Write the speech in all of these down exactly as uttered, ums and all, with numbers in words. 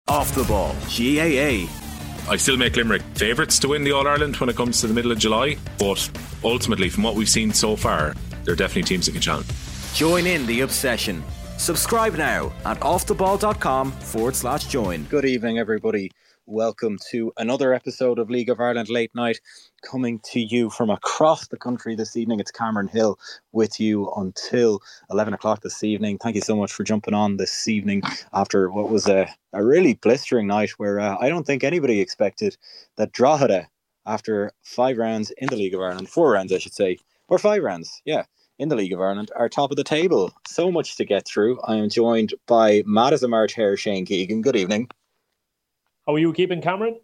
Off the Ball, G A A. I still make Limerick favourites to win the All-Ireland when it comes to the middle of July, but ultimately, from what we've seen so far, there are definitely teams that can challenge. Join in the obsession. Subscribe now at offtheball.com forward slash join. Good evening, everybody. Welcome to another episode of League of Ireland Late Night, coming to you from across the country this evening. It's Cameron Hill with you until eleven o'clock this evening. Thank you so much for jumping on this evening after what was a, a really blistering night where uh, I don't think anybody expected that Drogheda, after five rounds in the League of Ireland, four rounds I should say, or five rounds, yeah, in the League of Ireland, are top of the table. So much to get through. I am joined by mad as a March Hare, Shane Keegan. Good evening. How are you keeping, Cameron?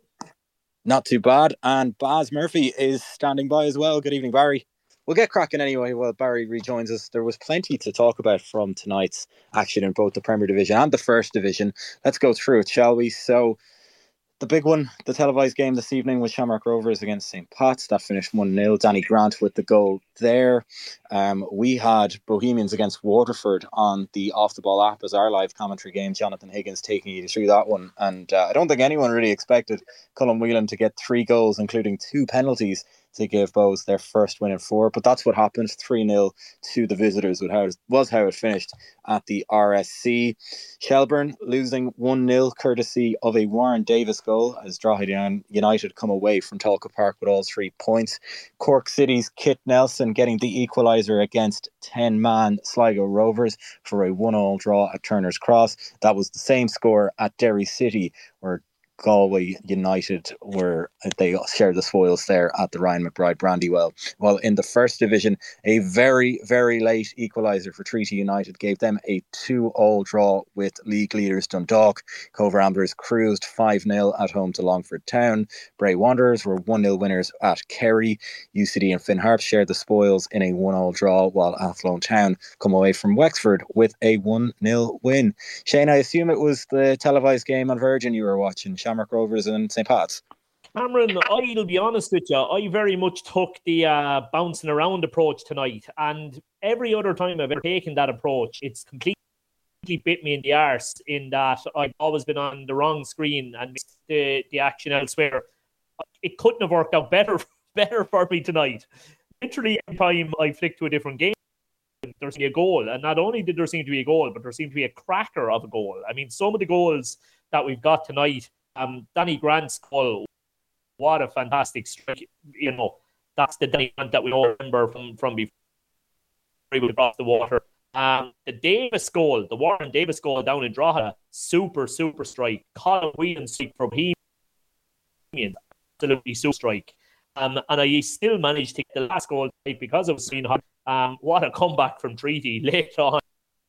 Not too bad. And Baz Murphy is standing by as well. Good evening, Barry. We'll get cracking anyway while Barry rejoins us. There was plenty to talk about from tonight's action in both the Premier Division and the First Division. Let's go through it, shall we? So, the big one, the televised game this evening was Shamrock Rovers against Saint Pat's. That finished one nil. Danny Grant with the goal there. Um, we had Bohemians against Waterford on the Off the Ball app as our live commentary game. Jonathan Higgins taking you through that one. And uh, I don't think anyone really expected Colm Whelan to get three goals, including two penalties, to give Bows their first win in four. But that's what happened. three nil to the visitors with how it, was how it finished at the R S C. Shelbourne losing one nil courtesy of a Warren Davis goal as Drogheda United come away from Talca Park with all three points. Cork City's Kit Nelson getting the equaliser against ten-man Sligo Rovers for a one-all draw at Turner's Cross. That was the same score at Derry City, where Galway United were they shared the spoils there at the Ryan McBride Brandywell. While in the First Division, a very, very late equaliser for Treaty United gave them a two-all draw with league leaders Dundalk. Cove Ramblers cruised five nil at home to Longford Town. Bray Wanderers were one nil winners at Kerry. U C D and Finn Harps shared the spoils in a one-all draw, while Athlone Town come away from Wexford with a one nil win. Shane, I assume it was the televised game on Virgin you were watching, Shamrock Rovers and Saint Pat's. Cameron, I'll be honest with you, I very much took the uh, bouncing around approach tonight, and every other time I've ever taken that approach, it's completely bit me in the arse in that I've always been on the wrong screen and missed the, the action elsewhere. It couldn't have worked out better, better for me tonight. Literally every time I flicked to a different game, there seemed to be a goal, and not only did there seem to be a goal, but there seemed to be a cracker of a goal. I mean, some of the goals that we've got tonight, Um, Danny Grant's goal, what a fantastic strike. You know, that's the Danny Grant that we all remember from, from before he was across the water. Um, the Davis goal, the Warren Davis goal down in Drogheda, super, super strike. Colm Whelan's strike for Bohemians, absolutely super strike. Um, and I still managed to get the last goal because it was seen hot. Um, what a comeback from Treaty late on.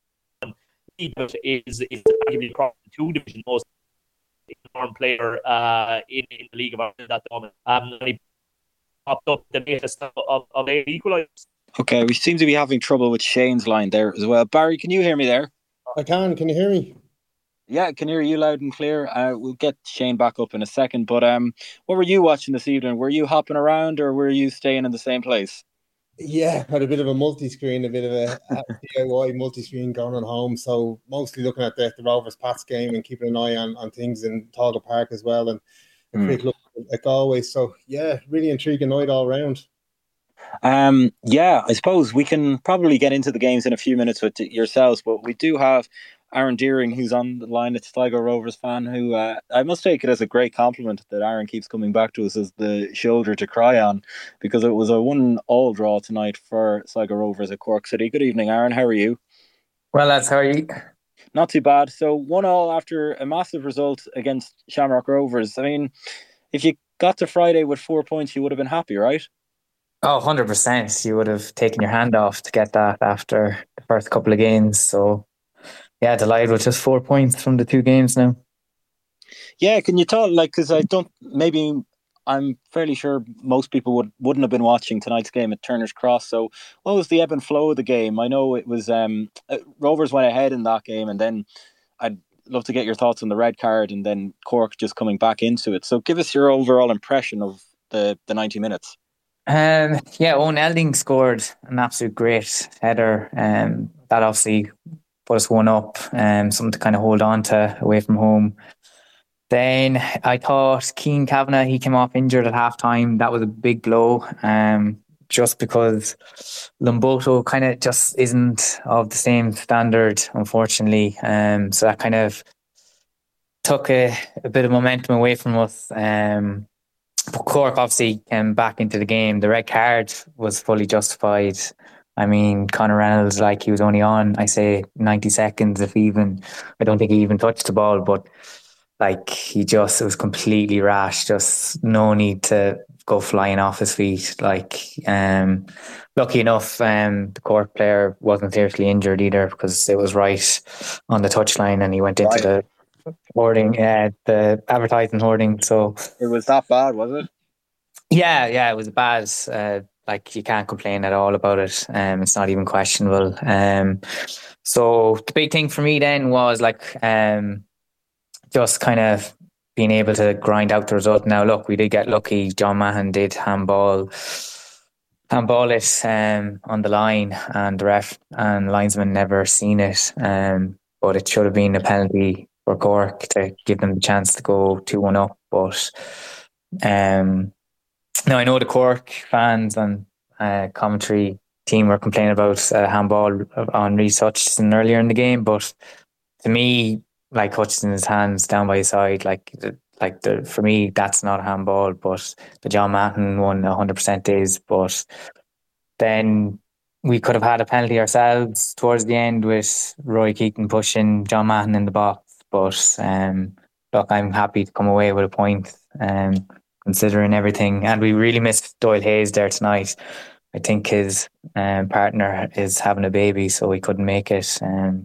He is, is arguably across the two division most informed player uh, in, in the League of Ireland at the moment. Um, and he popped up the latest of, of, of eight equalisers. Okay, we seem to be having trouble with Shane's line there as well. Barry, can you hear me there? I can. Can you hear me? Yeah, I can hear you loud and clear. Uh, we'll get Shane back up in a second. But um, what were you watching this evening? Were you hopping around or were you staying in the same place? Yeah, had a bit of a multi-screen, a bit of a, a D I Y multi-screen going on home. So mostly looking at the, the Rovers Pats game and keeping an eye on, on things in Talca Park as well, and a mm. quick look at Galway. So yeah, really intriguing night all round. Um, yeah, I suppose we can probably get into the games in a few minutes with yourselves, but we do have Aaron Deering, who's on the line, a Sligo Rovers fan, who uh, I must take it as a great compliment that Aaron keeps coming back to us as the shoulder to cry on, because it was a one-all draw tonight for Sligo Rovers at Cork City. Good evening, Aaron. How are you? Well, lads, how are you? Not too bad. So one-all after a massive result against Shamrock Rovers. I mean, if you got to Friday with four points, you would have been happy, right? Oh, one hundred percent. You would have taken your hand off to get that after the first couple of games. So, yeah, delighted with just four points from the two games now. Yeah, can you tell, like, because I don't, maybe I'm fairly sure most people would, wouldn't have been watching tonight's game at Turner's Cross. So what was the ebb and flow of the game? I know it was, um, Rovers went ahead in that game, and then I'd love to get your thoughts on the red card and then Cork just coming back into it. So give us your overall impression of the, the ninety minutes. Um, yeah, Owen Elding scored an absolute great header. Um, that obviously put us one up, um, something to kind of hold on to away from home. Then I thought Keane Kavanagh, he came off injured at half time. That was a big blow. Um, just because Lomboto kind of just isn't of the same standard, unfortunately. Um, so that kind of took a, a bit of momentum away from us. Um, but Cork obviously came back into the game. The red card was fully justified. I mean, Conor Reynolds, like, he was only on, I say, ninety seconds, if even. I don't think he even touched the ball, but like, he just, it was completely rash. Just no need to go flying off his feet. Like, um, lucky enough, um, the Cork player wasn't seriously injured either, because it was right on the touchline and he went into right. the hoarding, uh, the advertising hoarding. So it was that bad, was it? Yeah, yeah, it was bad. Uh, like, you can't complain at all about it. Um, it's not even questionable. Um, so the big thing for me then was like, um. just kind of being able to grind out the result. Now, look, we did get lucky. John Mahon did handball, handball it um, on the line, and the ref and linesman never seen it. Um, but it should have been a penalty for Cork to give them the chance to go two one up. But um, now I know the Cork fans and uh, commentary team were complaining about uh, handball on Reece Hutchinson earlier in the game, but to me, like, Hutchinson's hands down by his side, like, like the, for me, that's not a handball, but the John Mahon one one hundred percent is. But then we could have had a penalty ourselves towards the end with Roy Keaton pushing John Mahon in the box. But um, look, I'm happy to come away with a point, um, considering everything. And we really missed Doyle Hayes there tonight. I think his um, partner is having a baby, so he couldn't make it. Um,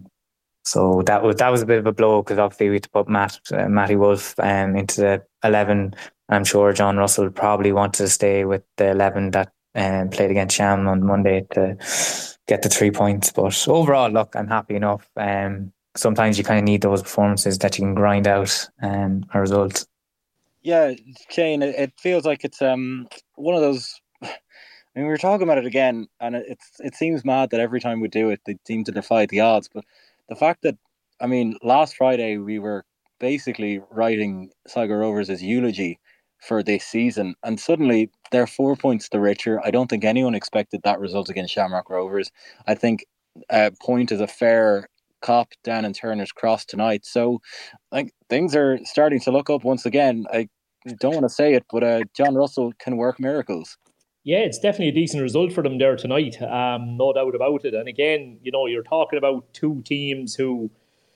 So that was that was a bit of a blow, because obviously we had to put Matt uh, Matty Wolf um, into the eleven. I'm sure John Russell probably wanted to stay with the eleven that um, played against Sham on Monday to get the three points. But overall, look, I'm happy enough. Um, sometimes you kind of need those performances that you can grind out um, a result. Yeah, Shane, it feels like it's um one of those. I mean, we were talking about it again, and it's it seems mad that every time we do it, they seem to defy the odds, but the fact that, I mean, last Friday we were basically writing Sligo Rovers' eulogy for this season, and suddenly they're four points the richer. I don't think anyone expected that result against Shamrock Rovers. I think a uh, point is a fair cop down in Turner's Cross tonight. So, like, things are starting to look up once again. I don't want to say it, but uh, John Russell can work miracles. Yeah, it's definitely a decent result for them there tonight. Um, no doubt about it. And again, you know, you're talking about two teams who,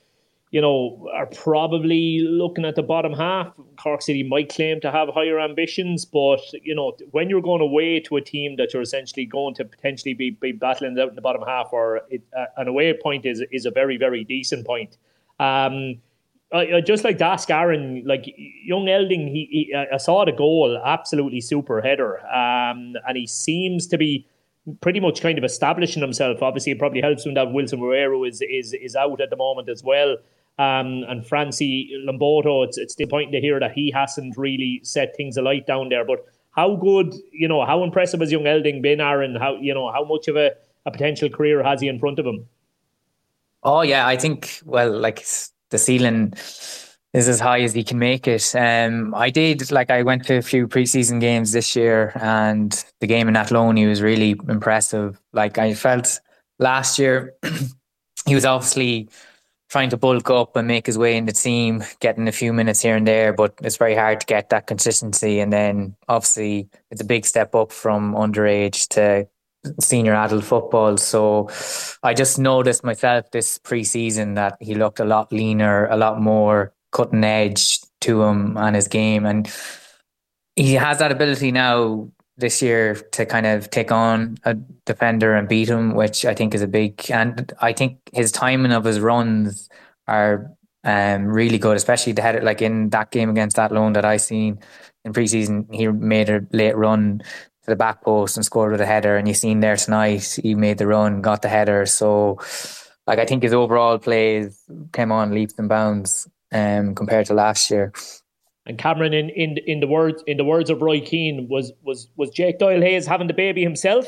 you know, are probably looking at the bottom half. Cork City might claim to have higher ambitions, but, you know, when you're going away to a team that you're essentially going to potentially be, be battling out in the bottom half, or it, uh, an away point is is a very, very decent point. Um, I, I just like to ask Aaron, like, young Elding, he, he I saw the goal, absolutely super header, um, and he seems to be pretty much kind of establishing himself. Obviously, it probably helps him that Wilson Guerrero is is is out at the moment as well, um, and Francie Lomboto. It's it's disappointing to hear that he hasn't really set things alight down there. But how good, you know, how impressive has young Elding been, Aaron? How you know how much of a, a potential career has he in front of him? Oh yeah, I think well, like, the ceiling is as high as he can make it. Um, I did, like, I went to a few preseason games this year, and the game in Athlone, he was really impressive. Like, I felt last year, he was obviously trying to bulk up and make his way in the team, getting a few minutes here and there, but it's very hard to get that consistency. And then obviously it's a big step up from underage to senior adult football. So I just noticed myself this pre-season that he looked a lot leaner, a lot more cutting edge to him and his game, and he has that ability now this year to kind of take on a defender and beat him, which I think is a big, and I think his timing of his runs are um really good, especially the header, like in that game against Athlone that I seen in pre-season. He made a late run to the back post and scored with a header, and you seen there tonight he made the run, got the header. So like, I think his overall plays came on leaps and bounds um compared to last year. And Cameron, in, in in the words in the words of Roy Keane, was was was Jake Doyle Hayes having the baby himself?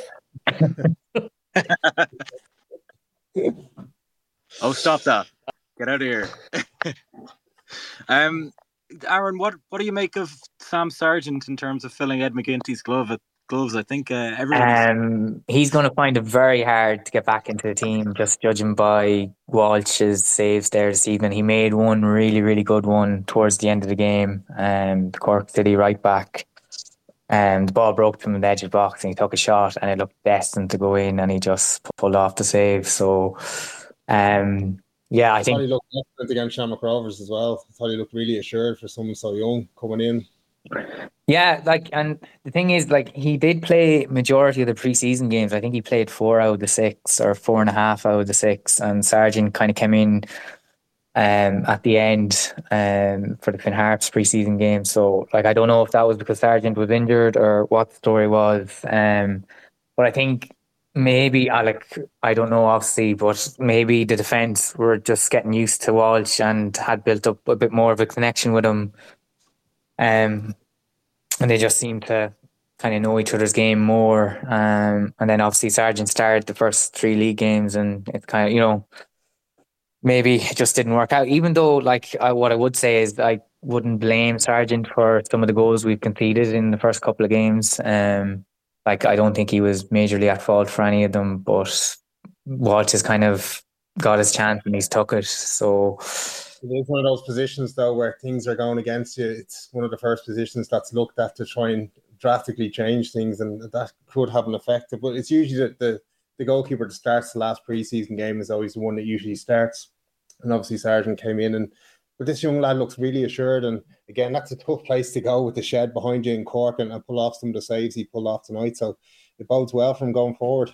Oh, stop that! Get out of here. um, Aaron, what what do you make of Sam Sargent in terms of filling Ed McGinty's glove at gloves? I think uh, everyone. Um, he's going to find it very hard to get back into the team, just judging by Walsh's saves there this evening. He made one really, really good one towards the end of the game. Um, the Cork City right back. Um, the ball broke from the edge of the box and he took a shot and it looked destined to go in and he just pulled off the save. So, um, yeah, I, I think thought he looked excellent against Shamrock Rovers as well. I thought he looked really assured for someone so young coming in. Yeah, like, and the thing is, like, he did play majority of the preseason games. I think he played four out of the six or four and a half out of the six, and Sargent kind of came in um at the end um for the Finn Harps preseason game. So, like, I don't know if that was because Sargent was injured or what the story was. Um, but I think maybe I like I don't know obviously, but maybe the defence were just getting used to Walsh and had built up a bit more of a connection with him. Um, and they just seemed to kind of know each other's game more. Um, and then obviously Sargent started the first three league games, and it's kind of, you know, maybe it just didn't work out. Even though, like, I, what I would say is I wouldn't blame Sargent for some of the goals we've conceded in the first couple of games. Um, like, I don't think he was majorly at fault for any of them, but Walsh has kind of got his chance and he's took it. So it is one of those positions, though, where things are going against you. It's one of the first positions that's looked at to try and drastically change things, and that could have an effect. But it's usually the, the, the goalkeeper that starts the last pre-season game is always the one that usually starts. And obviously Sargent came in, and but this young lad looks really assured. And again, that's a tough place to go with the shed behind you in Cork and, and pull off some of the saves he pulled off tonight. So it bodes well for him going forward.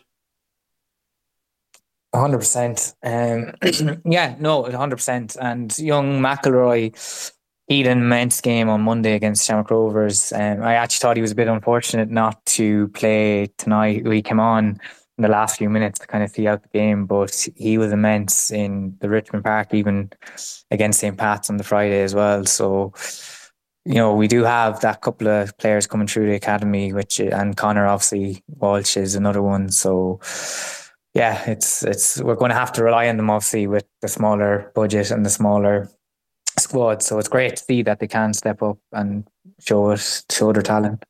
one hundred percent. Um, yeah, no, one hundred percent. And young McElroy, he had an immense game on Monday against Shamrock Rovers. Um, I actually thought he was a bit unfortunate not to play tonight. He came on in the last few minutes to kind of see out the game, but he was immense in the Richmond Park, even against Saint Pat's on the Friday as well. So, you know, we do have that couple of players coming through the academy, which, and Connor, obviously, Walsh is another one. So, yeah, it's it's we're going to have to rely on them, obviously, with the smaller budget and the smaller squad. So it's great to see that they can step up and show it, show their talent.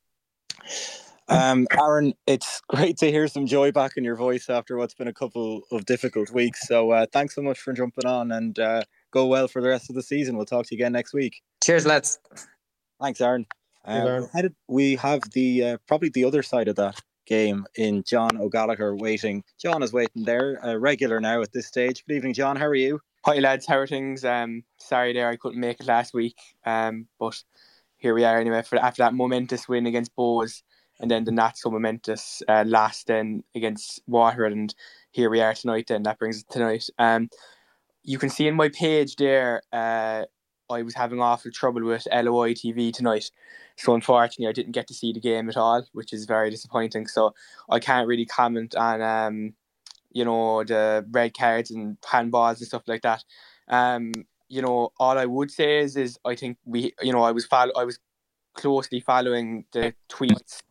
Um, Aaron, it's great to hear some joy back in your voice after what's been a couple of difficult weeks. So uh, thanks so much for jumping on, and uh, go well for the rest of the season. We'll talk to you again next week. Cheers, lads. Thanks, Aaron. Um, Aaron. Headed, we have the uh, probably the other side of that game in John O'Gallagher waiting. John is waiting there, a regular now at this stage. Good evening, John. How are you? Hi lads, how are things? Um, sorry there, I couldn't make it last week. Um, but here we are anyway. For after that momentous win against Bows, and then the not so momentous uh, last then against Waterford, and here we are tonight. Then that brings us tonight. Um, you can see in my page there. Uh, I was having awful trouble with L O I T V tonight, so unfortunately I didn't get to see the game at all, which is very disappointing. So I can't really comment on um, you know, the red cards and handballs and stuff like that. Um, you know, all I would say is, is I think we, you know, I was follow, I was closely following the tweets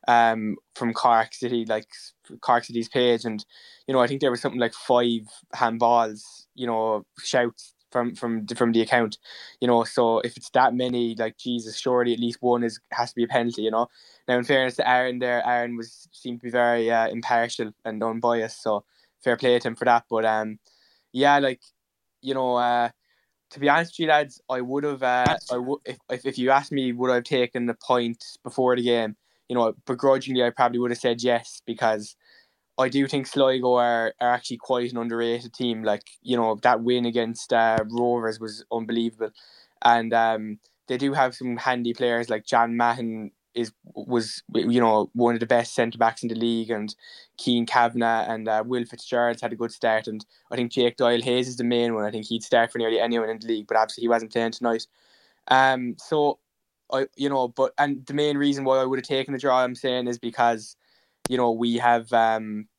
um from Cork City, like Cork City's page, and you know, I think there was something like five handballs, you know, shouts from from from the account, you know. So if it's that many, like, Jesus, surely at least one is has to be a penalty, you know. Now, in fairness to Aaron there, Aaron was seemed to be very uh, impartial and unbiased, so fair play to him for that. But um yeah, like, you know, uh to be honest with you lads, I would have uh, I would if, if if you asked me would I have taken the point before the game, you know, begrudgingly I probably would have said yes, because I do think Sligo are, are actually quite an underrated team. Like, you know, that win against uh, Rovers was unbelievable. And um, they do have some handy players, like John Mahon is was, you know, one of the best centre-backs in the league, and Keane Kavanagh and uh, Will Fitzgerald had a good start. And I think Jake Doyle-Hayes is the main one. I think he'd start for nearly anyone in the league, but obviously he wasn't playing tonight. Um, so, I you know, but and the main reason why I would have taken the draw, I'm saying, is because, you know, we have um,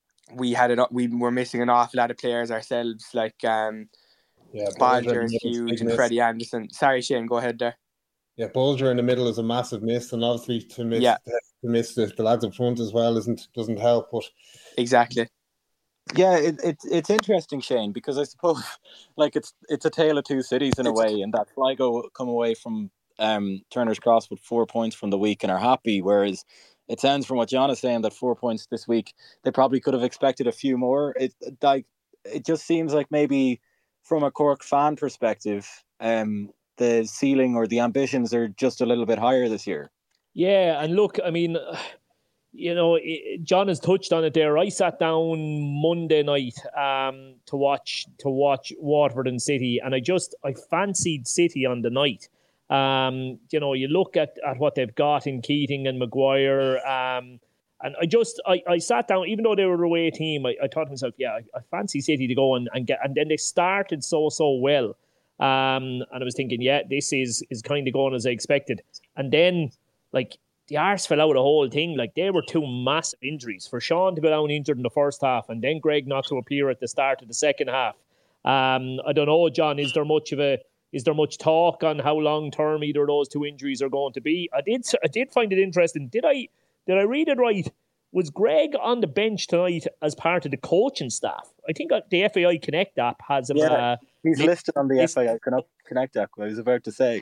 we had it. We were missing an awful lot of players ourselves, like um, yeah, Bolger is huge and Freddie Anderson. Sorry, Shane, go ahead there. Yeah, Bolger in the middle is a massive miss, and obviously to miss yeah. to miss the, the lads up front as well isn't doesn't help. But exactly. Yeah, it, it, it's interesting, Shane, because I suppose like it's it's a tale of two cities in a way, and that Sligo come away from um, Turner's Cross with four points from the week and are happy, whereas it sounds from what John is saying that four points this week, they probably could have expected a few more. It like it just seems like maybe from a Cork fan perspective, um, the ceiling or the ambitions are just a little bit higher this year. Yeah, and look, I mean, you know, John has touched on it there. I sat down Monday night um, to watch to watch Waterford and City, and I just I fancied City on the night. Um, you know, you look at, at what they've got in Keating and Maguire, um, and I just I, I sat down, even though they were a away team, I, I thought to myself, yeah, I, I fancy City to go and, and get, and then they started so so well, um, and I was thinking, yeah, this is is kind of going as I expected, and then like. The arse fell out of the whole thing. Like, they were two massive injuries. For Sean to go down injured in the first half and then Greg not to appear at the start of the second half. Um, I don't know, John, is there much of a is there much talk on how long term either of those two injuries are going to be? I did I did find it interesting. Did I did I read it right? Was Greg on the bench tonight as part of the coaching staff? I think the F A I Connect app has him. Yeah, uh, he's listed on the F A I Connect app. I was about to say.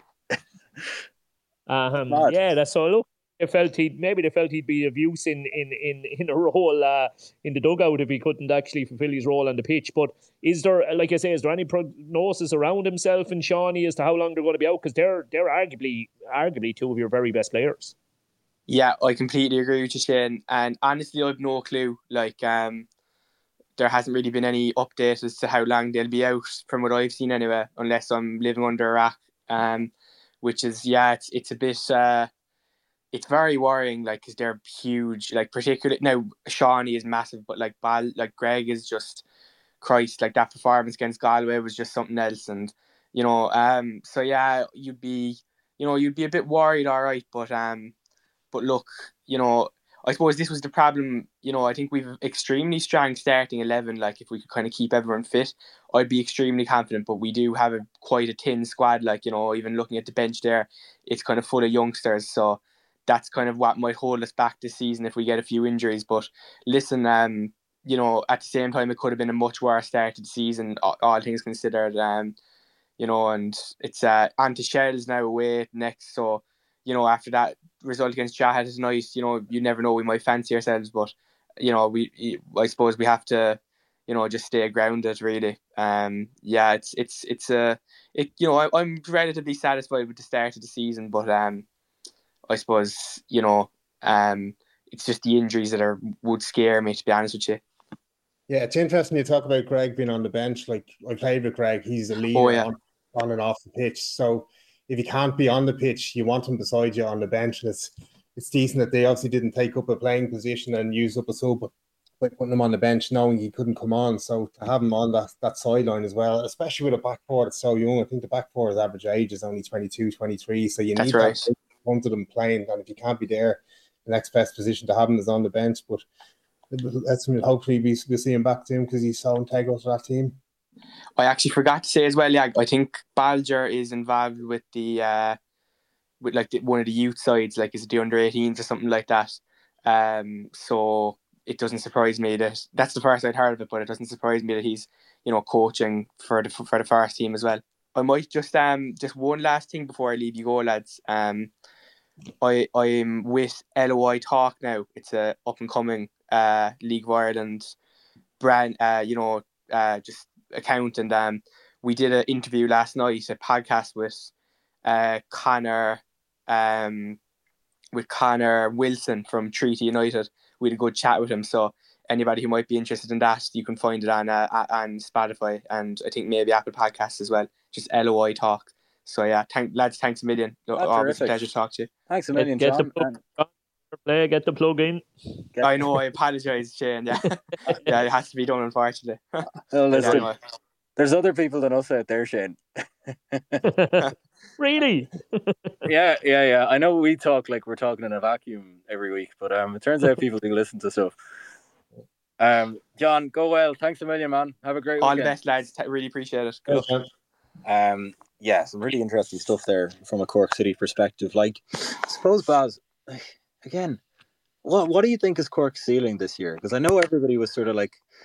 um, yeah, that's so. Look. They felt he'd maybe they felt he'd be of use in in in, in a role uh, in the dugout if he couldn't actually fulfil his role on the pitch. But is there, like I say, is there any prognosis around himself and Shawnee as to how long they're going to be out? Because they're they're arguably arguably two of your very best players. Yeah, I completely agree with you, Shane. And honestly, I've no clue. Like, um, there hasn't really been any update as to how long they'll be out from what I've seen anyway, unless I'm living under a rock. Um, which is yeah, it's it's a bit. Uh, It's very worrying, like, because they're huge. Like, particularly now, Shawnee is massive, but like, Bal, like Greg is just Christ. Like, that performance against Galway was just something else, and you know, um, so yeah, you'd be, you know, you'd be a bit worried, all right, but um, but look, you know, I suppose this was the problem. You know, I think we've extremely strong starting eleven. Like, if we could kind of keep everyone fit, I'd be extremely confident. But we do have a quite a thin squad. Like, you know, even looking at the bench there, it's kind of full of youngsters. So. That's kind of what might hold us back this season if we get a few injuries. But listen, um, you know, at the same time, it could have been a much worse start to the season, all, all things considered. Um, you know, and it's uh, Anta Shell's now away next. So, you know, after that result against Jahad tonight, you know, you never know, we might fancy ourselves. But, you know, we I suppose we have to, you know, just stay grounded, really. Um, yeah, it's, it's, it's a, uh, it, you know, I, I'm relatively satisfied with the start of the season, but, um, I suppose, you know, um, it's just the injuries that are would scare me, to be honest with you. Yeah, it's interesting you talk about Greg being on the bench. Like, I played with Greg. He's a leader oh, yeah. on, on and off the pitch. So if he can't be on the pitch, you want him beside you on the bench. And it's it's decent that they obviously didn't take up a playing position and use up a sub by putting him on the bench, knowing he couldn't come on. So to have him on that, that sideline as well, especially with a back four that's so young. I think the back four's average age is only twenty-two, twenty-three. So you that's need right. that front of them playing, and if you can't be there, the next best position to have him is on the bench. But let's hopefully we we'll see him back to him because he's so integral to that team. I actually forgot to say as well, yeah, I think Balger is involved with the uh, with like the, one of the youth sides, like is it the under eighteens or something like that. Um, so it doesn't surprise me that that's the first I'd heard of it, but it doesn't surprise me that he's, you know, coaching for the for the first team as well. I might just um just one last thing before I leave you go, lads. Um, I I'm with L O I Talk now. It's a up and coming uh League of Ireland brand, uh you know uh just account, and um we did an interview last night, a podcast with uh Connor um with Connor Wilson from Treaty United. We had a good chat with him, so anybody who might be interested in that, you can find it on uh, on Spotify and I think maybe Apple Podcasts as well. Just L O I Talk. So yeah, thank lads, thanks a million. That's Always terrific. a pleasure to talk to you. Thanks a million, get, John. get the plug, play, get the plug in. Get, I know, I apologise, Shane. Yeah, yeah, it has to be done, unfortunately. well, listen, yeah, there's other people than us out there, Shane. Really? yeah, yeah, yeah. I know we talk like we're talking in a vacuum every week, but um, it turns out people do listen to stuff. Um, John, go well. Thanks a million, man. Have a great All weekend. the best, lads. T- really appreciate it. Good luck. Um, yeah, some really interesting stuff there from a Cork City perspective. Like, I suppose, Baz, again, what what do you think is Cork's ceiling this year? Because I know everybody was sort of like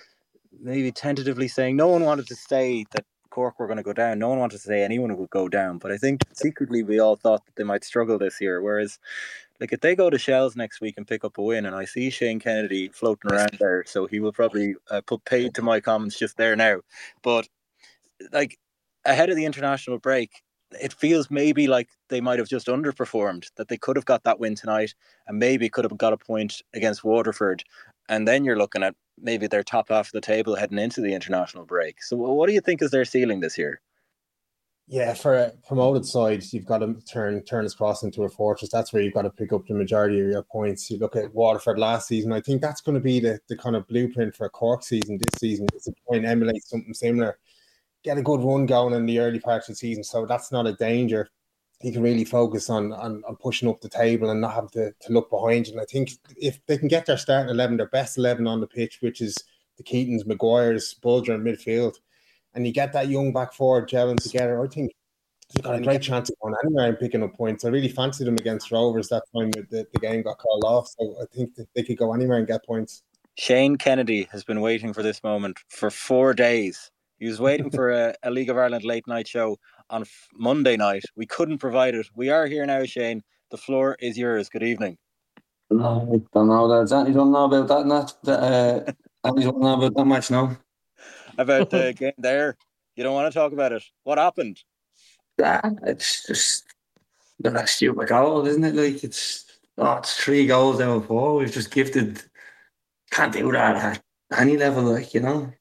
maybe tentatively saying no one wanted to say that Cork were going to go down. No one wanted to say anyone would go down. But I think secretly we all thought that they might struggle this year. Whereas, like, if they go to Shells next week and pick up a win, and I see Shane Kennedy floating around there, so he will probably uh, put paid to my comments just there now. But, like, ahead of the international break, it feels maybe like they might have just underperformed, that they could have got that win tonight and maybe could have got a point against Waterford. And then you're looking at maybe their top half of the table heading into the international break. So what do you think is their ceiling this year? Yeah, for a promoted side, you've got to turn Turner's Cross into a fortress. That's where you've got to pick up the majority of your points. You look at Waterford last season, I think that's going to be the, the kind of blueprint for a Cork season this season. It's to try and emulate something similar. Get a good run going in the early part of the season, so that's not a danger. You can really focus on, on, on pushing up the table and not have to, to look behind you. And I think if they can get their starting eleven, their best eleven on the pitch, which is the Keatons, Maguires, Bulger in midfield, and you get that young back forward gelling together, I think you've got a great chance of going anywhere and picking up points. I really fancied them against Rovers that time that the, the game got called off, so I think that they could go anywhere and get points. Shane Kennedy has been waiting for this moment for four days. He was waiting for a, a League of Ireland late night show on f- Monday night. We couldn't provide it. We are here now, Shane. The floor is yours. Good evening. No, I don't know that. You don't know about that, not uh, you don't know about that much, no. About the game there, you don't want to talk about it. What happened? Yeah, it's just a stupid goal, isn't it? Like it's oh, it's three goals out of four. We've just gifted. Can't do that at any level, like, you know.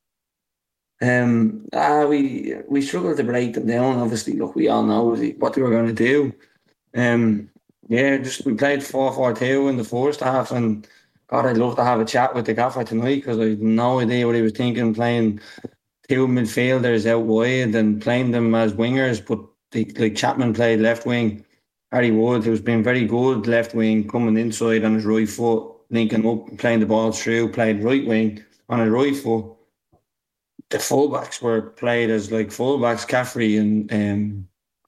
Um, ah, we we struggled to break them down. Obviously, look, we all know what they were going to do. Um, yeah, just we played four four two in the first half, and God, I'd love to have a chat with the gaffer tonight because I had no idea what he was thinking, playing two midfielders out wide and playing them as wingers. But they, like Chapman played left wing, Harry Wood, who's been very good left wing, coming inside on his right foot, linking up, playing the ball through, played right wing on his right foot. The fullbacks were played as like fullbacks. Caffrey and um,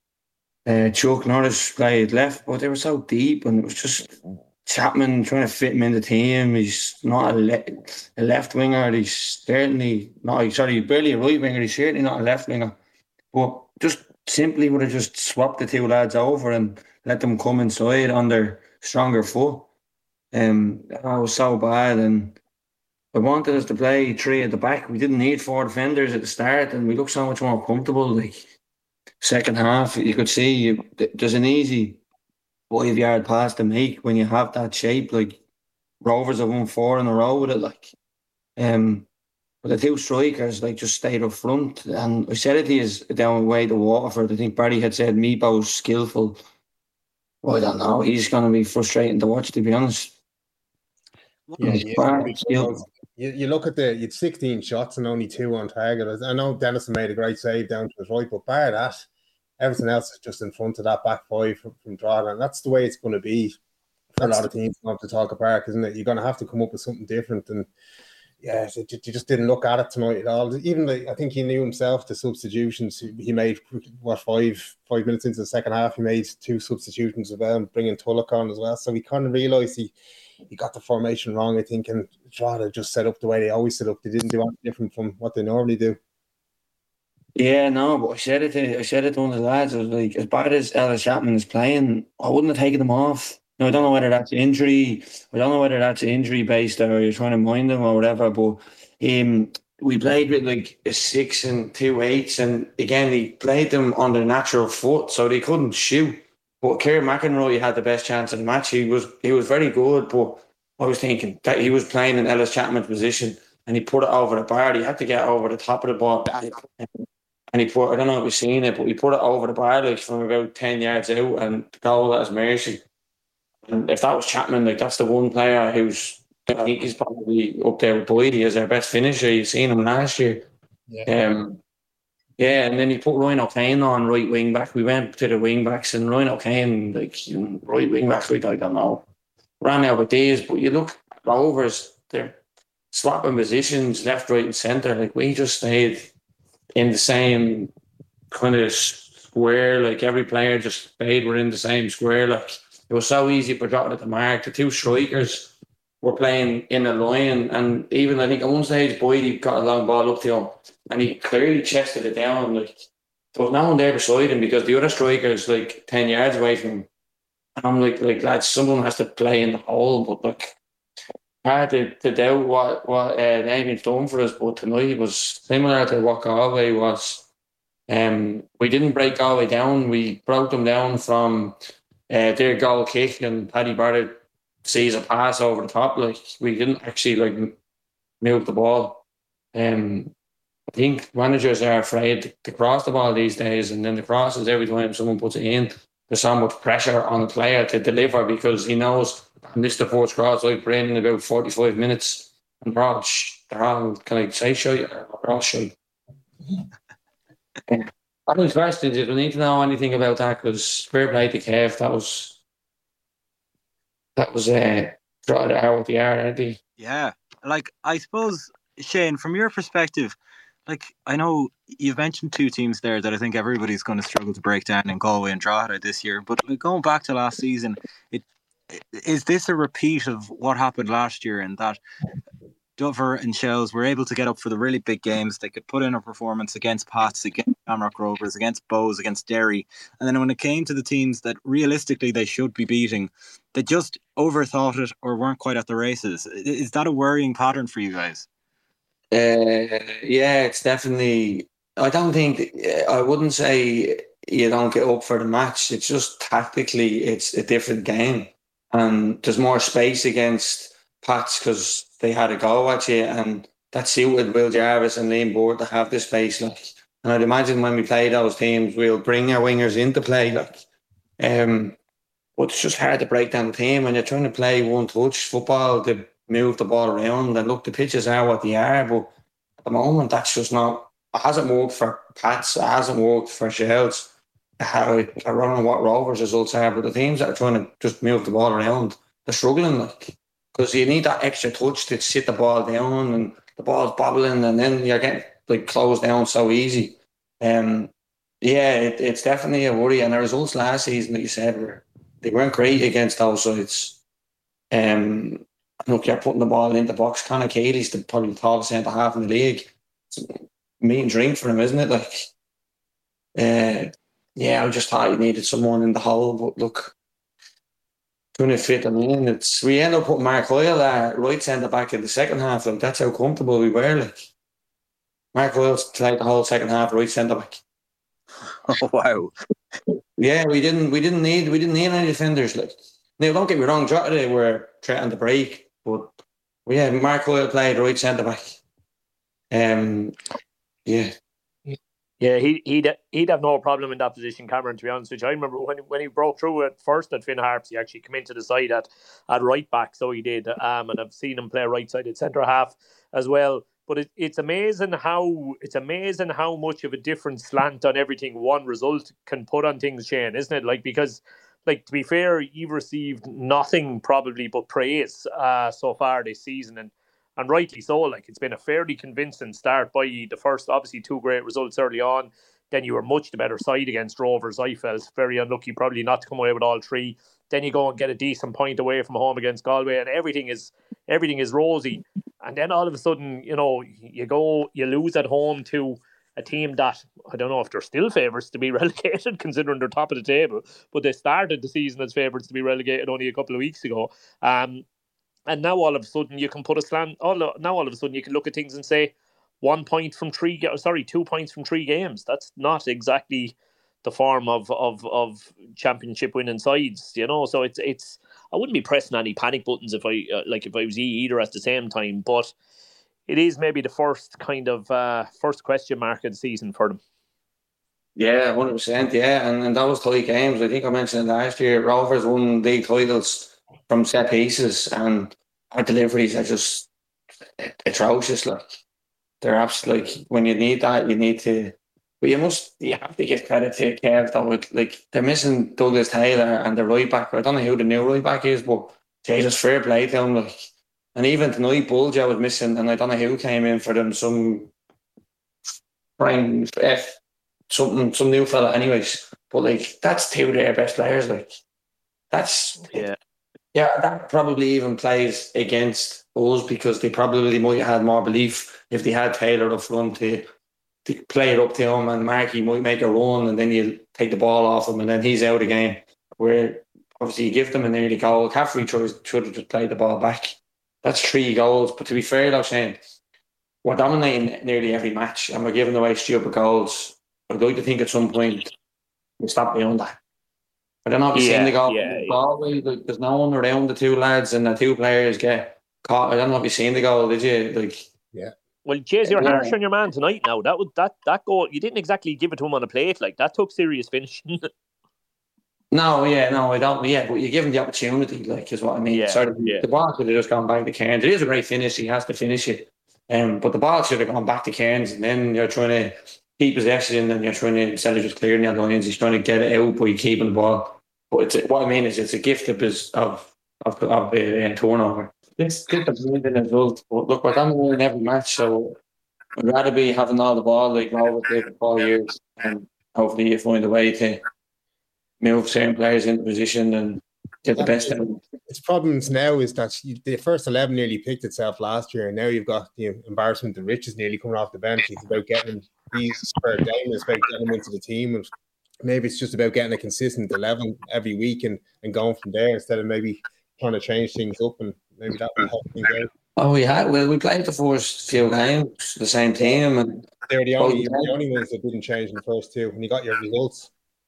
uh, Chuck Norris played left, but they were so deep, and it was just Chapman trying to fit him in the team. He's not a, le- a left winger. He's certainly not. Sorry, barely a right winger. He's certainly not a left winger. But just simply would have just swapped the two lads over and let them come inside on their stronger foot. Um, that was so bad, and I wanted us to play three at the back. We didn't need four defenders at the start, and we looked so much more comfortable. Like second half, you could see you, there's an easy five yard pass to make when you have that shape. Like Rovers have won four in a row with it. Like, um, but the two strikers like just stayed up front. And I said it is down way to Waterford. I think Barry had said Meebo's skillful. Well, I don't know. He's going to be frustrating to watch, to be honest. Yeah, yeah. You, you look at the you had sixteen shots and only two on target. I know Dennison made a great save down to his right, but bar that, everything else is just in front of that back five from, from Drogheda, and that's the way it's going to be for that's a lot of teams off the Talca Park, isn't it? You're going to have to come up with something different, and yeah, you just didn't look at it tonight at all. Even the, I think he knew himself the substitutions he made. What five five minutes into the second half, he made two substitutions as well, and bringing Tulloch on as well. So he kind of realised he. He got the formation wrong, I think, and Drogheda just set up the way they always set up. They didn't do anything different from what they normally do. Yeah, no, but I said it to I said it to one of the lads. I was like, as bad as Ellis Chapman is playing, I wouldn't have taken him off. Now, I don't know whether that's injury. I don't know whether that's injury based or you're trying to mind him or whatever. But um, we played with like a six and two eights, and again, he played them on their natural foot, so they couldn't shoot. But Kieran McEnroe had the best chance in the match. He was he was very good, but I was thinking that he was playing in Ellis Chapman's position and he put it over the bar. He had to get over the top of the ball. And he put, I don't know if you've seen it, but he put it over the bar like from about ten yards out and goal at his mercy. And if that was Chapman, like that's the one player who's, I think he's probably up there with Boydie as our best finisher. You've seen him last year. Yeah. Um, Yeah, and then he put Ryan O'Kane on right wing back. We went to the wing backs, and Ryan O'Kane, like you know, right wing backs, like I don't know, ran out of days. But you look at Rovers, they're swapping positions left, right, and centre. Like we just stayed in the same kind of square. Like every player just stayed within the same square. Like it was so easy for Drogheda to mark. The two strikers, were playing in a line, and even I think at one stage Boydie got a long ball up to him, and he clearly chested it down. Like there was no one there beside him because the other striker is like ten yards away from him. And I'm like, like lads, someone has to play in the hole, but like hard to, to doubt what what uh, Navin's done for us. But tonight was similar to what Galway was. Um, we didn't break Galway down. We broke them down from uh, their goal kick, and Paddy Barrett sees a pass over the top. Like we didn't actually like move the ball. Um, I think managers are afraid to cross the ball these days, and then the crosses every time someone puts it in, there's so much pressure on the player to deliver because he knows this is the fourth cross I've been in about forty-five minutes, and they're all, they're all can I say shy? They're all shy. I was questions. If we need to know anything about that, because fair play to Kev, that was that was uh, draw it out with the air, aren't he? Yeah, like I suppose Shane, from your perspective, like I know you've mentioned two teams there that I think everybody's going to struggle to break down in Galway and Drogheda this year. But like, going back to last season, it is this a repeat of what happened last year in that Dover and Shells were able to get up for the really big games. They could put in a performance against Pats, against Shamrock Rovers, against Bows, against Derry. And then when it came to the teams that realistically they should be beating, they just overthought it or weren't quite at the races. Is that a worrying pattern for you guys? Uh, yeah, it's definitely. I don't think. I wouldn't say you don't get up for the match. It's just tactically, it's a different game, and there's more space against Pats because they had a go at you, and that suited Will Jarvis and Liam Board to have the space. Like, and I'd imagine when we play those teams, we'll bring our wingers into play. Like, um, but it's just hard to break down the team when you're trying to play one touch football to move the ball around. And look, the pitches are what they are, but at the moment, that's just not. It hasn't worked for Pats. It hasn't worked for Shells. I don't know what Rovers' results are, but the teams that are trying to just move the ball around, they're struggling. Like, because you need that extra touch to sit the ball down, and the ball's bobbling, and then you're getting like closed down so easy. Um, yeah, it, it's definitely a worry. And the results last season, like you said, were they weren't great against those sides. Um, look, you're putting the ball in the box. Conor Keely's the probably the tallest centre half in the league. It's meat and drink for him, isn't it? Like, uh, yeah, I just thought you needed someone in the hole, but look. Trying to fit them in. It's we end up putting Mark Hoyle uh, right centre back in the second half. Like that's how comfortable we were. Like Mark Hoyle's played the whole second half right centre back. Oh wow! Yeah, we didn't we didn't need we didn't need any defenders. Like now, don't get me wrong, Drogheda were threatening to break, but yeah, Mark Hoyle played right centre back. Um, yeah. Yeah, he, he'd, he'd have no problem in that position, Cameron, to be honest with you. I remember when, when he broke through at first at Finn Harps, he actually came into the side at, at right back, so he did. Um, and I've seen him play right-sided centre-half as well. But it, it's amazing how it's amazing how much of a different slant on everything one result can put on things, Shane, isn't it? Like, because, like, to be fair, you've received nothing probably but praise uh, so far this season, and And rightly so. Like, it's been a fairly convincing start by the first, obviously, two great results early on. Then you were much the better side against Rovers. I felt very unlucky, probably not to come away with all three. Then you go and get a decent point away from home against Galway, and everything is everything is rosy. And then all of a sudden, you know, you go, you lose at home to a team that I don't know if they're still favourites to be relegated, considering they're top of the table, but they started the season as favourites to be relegated only a couple of weeks ago. Um. And now all of a sudden you can put a slant. All now all of a sudden you can look at things and say, one point from three. Sorry, two points from three games. That's not exactly the form of of of championship winning sides, you know. So it's it's. I wouldn't be pressing any panic buttons if I uh, like if I was either at the same time. But it is maybe the first kind of uh, first question mark of the season for them. Yeah, one hundred percent. Yeah, and and that was tight games. I think I mentioned it last year. Rovers won league titles from set pieces, and our deliveries are just atrocious. Like they're absolutely like, when you need that, you need to. But you must, you have to give credit to Kev though. With, like they're missing Douglas Taylor and the right back. I don't know who the new right back is, but Jesus, fair play to him. Like, and even tonight, Bulger was missing, and I don't know who came in for them. Some Brian F, something, some new fella. Anyways, but like that's two of their best players. Like that's yeah. Yeah, that probably even plays against us because they probably might have had more belief if they had Taylor up front to, to play it up to him, and Markey might make a run and then you take the ball off him and then he's out again. Where obviously you give them an early goal. Caffrey tries should have just played the ball back. That's three goals. But to be fair, though, Shane, we're dominating nearly every match and we're giving away stupid goals. I'd like to think at some point we stop beyond that. I don't know if you've Yeah, seen the goal. yeah, yeah. Galway, like, there's no one around the two lads, and the two players get caught. I don't know if you've seen the goal, did you? Like, Well, Jays, you're Yeah. harsh on your man tonight now. That would that that goal, you didn't exactly give it to him on a plate. Like, that took serious finishing. no, yeah, no, I don't. Yeah, but you give him the opportunity, like, is what I mean. Yeah, Sort of, yeah. the ball could have just gone back to Cairns. It is a great finish. He has to finish it, um, but the ball should have gone back to Cairns, and then you're trying to keep possession, and you're trying to, instead of just clearing the lines, he's trying to get it out by keeping the ball. But it's, what I mean is, it's a gift of his, of of of uh, turnover. It's good to win the result. But look, we're dominating every match, so I'd rather be having all the ball like Rover did for four years, and hopefully you find a way to move certain players into position and get the best out of them. Its problems now is that you, the first eleven nearly picked itself last year, and now you've got the embarrassment of riches nearly coming off the bench. It's about getting them these per game, it's about getting them into the team, and maybe it's just about getting a consistent eleven every week and, and going from there instead of maybe trying to change things up, and maybe that will help things out. Oh, we had. Well, we played the first few games, the same team, and They're the only, the only ones that didn't change in the first two, and you got your results.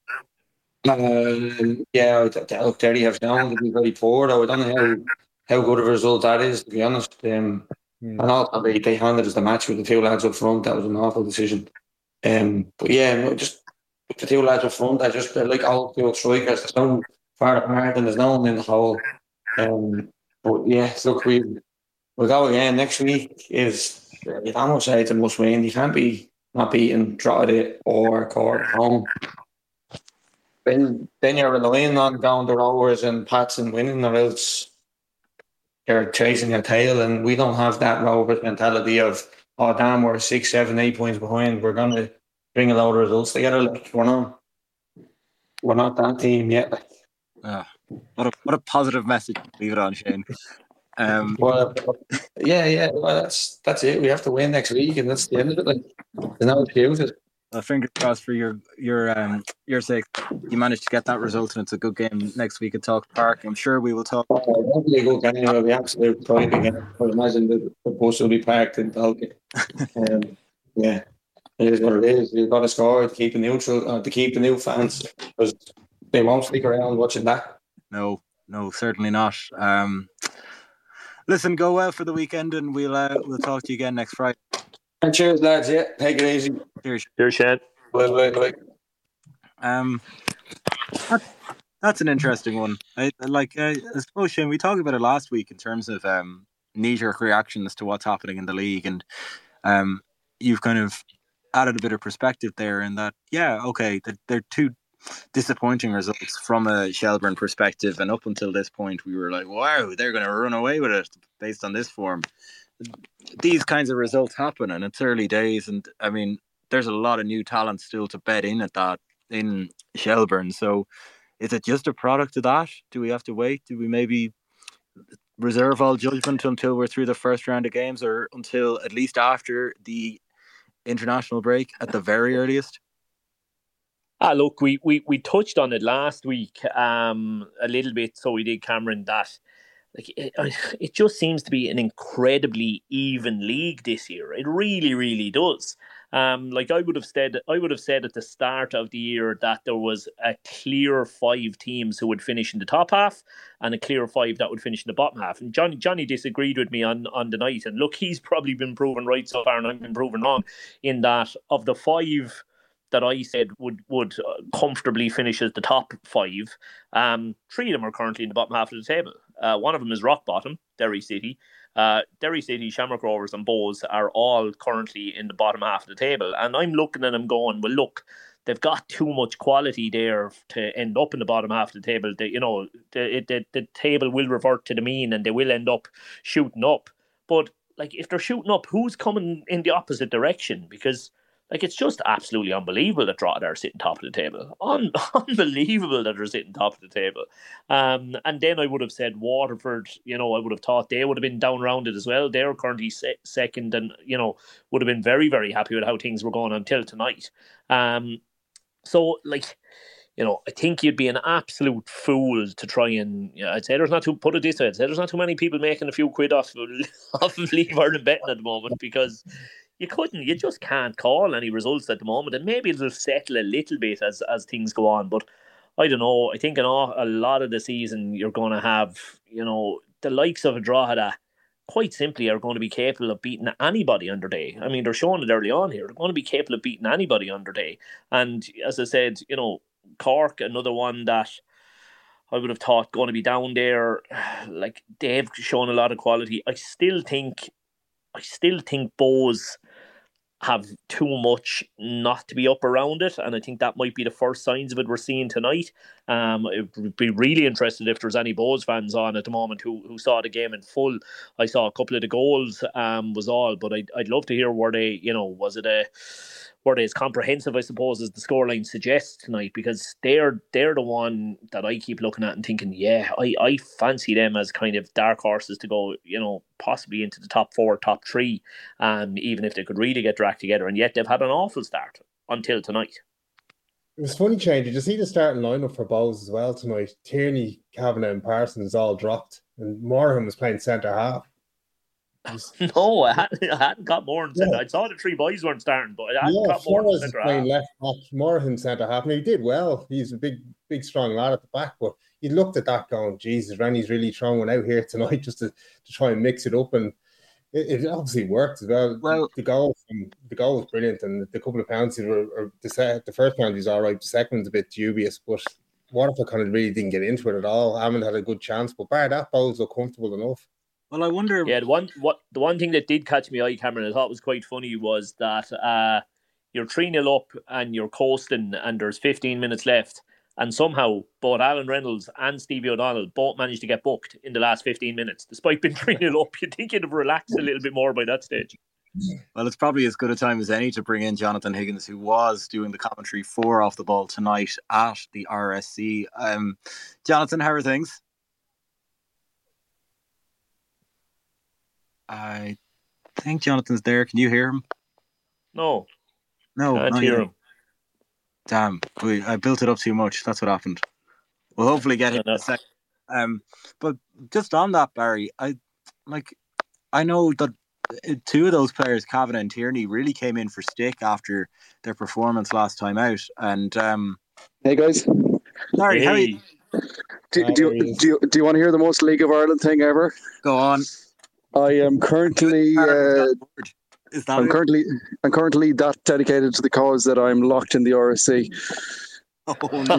Uh, yeah, look, Derry have shown to be very poor, though. I don't know how, how good of a result that is, to be honest. Um, Hmm. And also, they, they handed us the match with the two lads up front. That was an awful decision. Um, but yeah, no, just with the two lads up front, I just they're like all two strikers. There's no far apart, and there's no one in the hole. Um, but yeah, look, we we'll go again next week. Is you'd almost say it's a must win. You can't be not beaten Drogheda or Cork at home. Then, then you're relying on going the Rovers and Pats and winning, or else you're chasing your tail. And we don't have that Rovers mentality of, oh damn, we're six, seven, eight points behind. We're going to bring a load of results together. Like, we're not, we're not that team yet. Like, Ah, what a what a positive message. Leave it on, Shane. Um, well, yeah, yeah. Well, that's that's it. We have to win next week, and that's the end of it. Like, there's no excuses. well, fingers crossed for your your um your sake. You managed to get that result, and it's a good game next week at Talk Park. I'm sure we will talk. Uh, hopefully, a good game. It'll be absolute pride again. I imagine the, the bus will be parked in Dalkey. Um, yeah, it is what it is. You've got to score to keep the neutral, uh, to keep the new fans, because they won't stick around watching that. No, no, certainly not. Um, listen, go well for the weekend, and we'll uh, we'll talk to you again next Friday. And cheers, lads. Yeah, take it easy. Cheers. Cheers, Shane. Bye, bye, bye. Um, that, that's an interesting one. I like. Uh, I suppose, Shane, we talked about it last week in terms of um, knee-jerk reactions to what's happening in the league, and um, you've kind of added a bit of perspective there. In that, yeah, okay, they're, they're two disappointing results from a Shelbourne perspective, and up until this point, we were like, "Wow, they're going to run away with it based on this form." These kinds of results happen, and it's early days, and I mean, there's a lot of new talent still to bet in at that in Shelbourne. So is it just a product of that? Do we have to wait? Do we maybe reserve all judgment until we're through the first round of games, or until at least after the international break at the very earliest? Ah, look, we, we, we touched on it last week um, a little bit, so we did, Cameron, that like it, it just seems to be an incredibly even league this year. It really, really does. Um, like I would have said, I would have said at the start of the year that there was a clear five teams who would finish in the top half and a clear five that would finish in the bottom half. And Johnny Johnny disagreed with me on, on the night. And look, he's probably been proven right so far, and I've been proven wrong in that of the five that I said would would comfortably finish as the top five. Um, three of them are currently in the bottom half of the table. Uh, one of them is rock bottom, Derry City. Uh, Derry City, Shamrock Rovers and Bohs are all currently in the bottom half of the table. And I'm looking at them going, well, look, they've got too much quality there to end up in the bottom half of the table. They, you know, the, the, the table will revert to the mean and they will end up shooting up. But like, if they're shooting up, who's coming in the opposite direction? Because Like, it's just absolutely unbelievable that Drogheda are sitting top of the table. Un- unbelievable that they're sitting top of the table. Um, and then I would have said Waterford, you know, I would have thought they would have been down rounded as well. They're currently se- second and, you know, would have been very, very happy with how things were going until tonight. Um, so, like, you know, I think you'd be an absolute fool to try and, you know, I'd say there's not too, put it this way, I'd say there's not too many people making a few quid off, off of Leave Ireland betting at the moment, because you couldn't, you just can't call any results at the moment, and maybe it'll settle a little bit as, as things go on. But I don't know. I think in all, a lot of the season you're going to have, you know, the likes of a Drogheda quite simply are going to be capable of beating anybody under day. I mean, they're showing it early on here. They're going to be capable of beating anybody under day. And as I said, you know, Cork, another one that I would have thought going to be down there. Like, they've shown a lot of quality. I still think, I still think Bohs have too much not to be up around it, and I think that might be the first signs of it we're seeing tonight. Um, I would be really interested if there's any Bohs fans on at the moment who, who saw the game in full. I saw a couple of the goals, um, was all, but I'd, I'd love to hear were they, you know, was it a were they as comprehensive, I suppose, as the scoreline suggests tonight, because they're they're the one that I keep looking at and thinking, yeah, I, I fancy them as kind of dark horses to go, you know, possibly into the top four, top three, um, even if they could really get their act together. And yet they've had an awful start until tonight. It was funny, Shane. Did you see the starting lineup for Bohs as well tonight? Tierney, Kavanagh and Parsons all dropped, and Moorhan was playing centre half. No, I hadn't, I hadn't got more than yeah. I saw the three boys weren't starting, but I hadn't yeah, got more than centre playing half. left back, Moorhan centre half, and he did well. He's a big, big, strong lad at the back. But you looked at that going, Jesus, Rennie's really throwing one out here tonight just to, to try and mix it up, and it, it obviously worked as well. Well, the goal, from, the goal was brilliant, and the couple of penalties were, or the the first penalty was all right. The second one's a bit dubious, but Waterford kind of really didn't get into it at all. Hammond had a good chance, but bar that, Bohs looked comfortable enough. Well, I wonder. Yeah, the one what the one thing that did catch my eye, Cameron, I thought was quite funny was that uh, you're three nil up and you're coasting, and there's fifteen minutes left, and somehow both Alan Reynolds and Stevie O'Donnell both managed to get booked in the last fifteen minutes, despite being three nil up. You'd think you'd have relaxed a little bit more by that stage. Well, it's probably as good a time as any to bring in Jonathan Higgins, who was doing the commentary for Off the Ball tonight at the R S C. Um, Jonathan, how are things? I think Jonathan's there. Can you hear him? No. No, can't not hear yet. him. Damn, we, I built it up too much. That's what happened. We'll hopefully get him in a second. Um, but just on that, Barry, I like. I know that two of those players, Kavanagh and Tierney, really came in for stick after their performance last time out. And um, hey guys, sorry, hey. how are you? Do, do, you, do, you, do you want to hear the most League of Ireland thing ever? Go on. I am currently. Uh, Is that I'm it? currently. I'm currently that dedicated to the cause that I'm locked in the R S C. Oh no!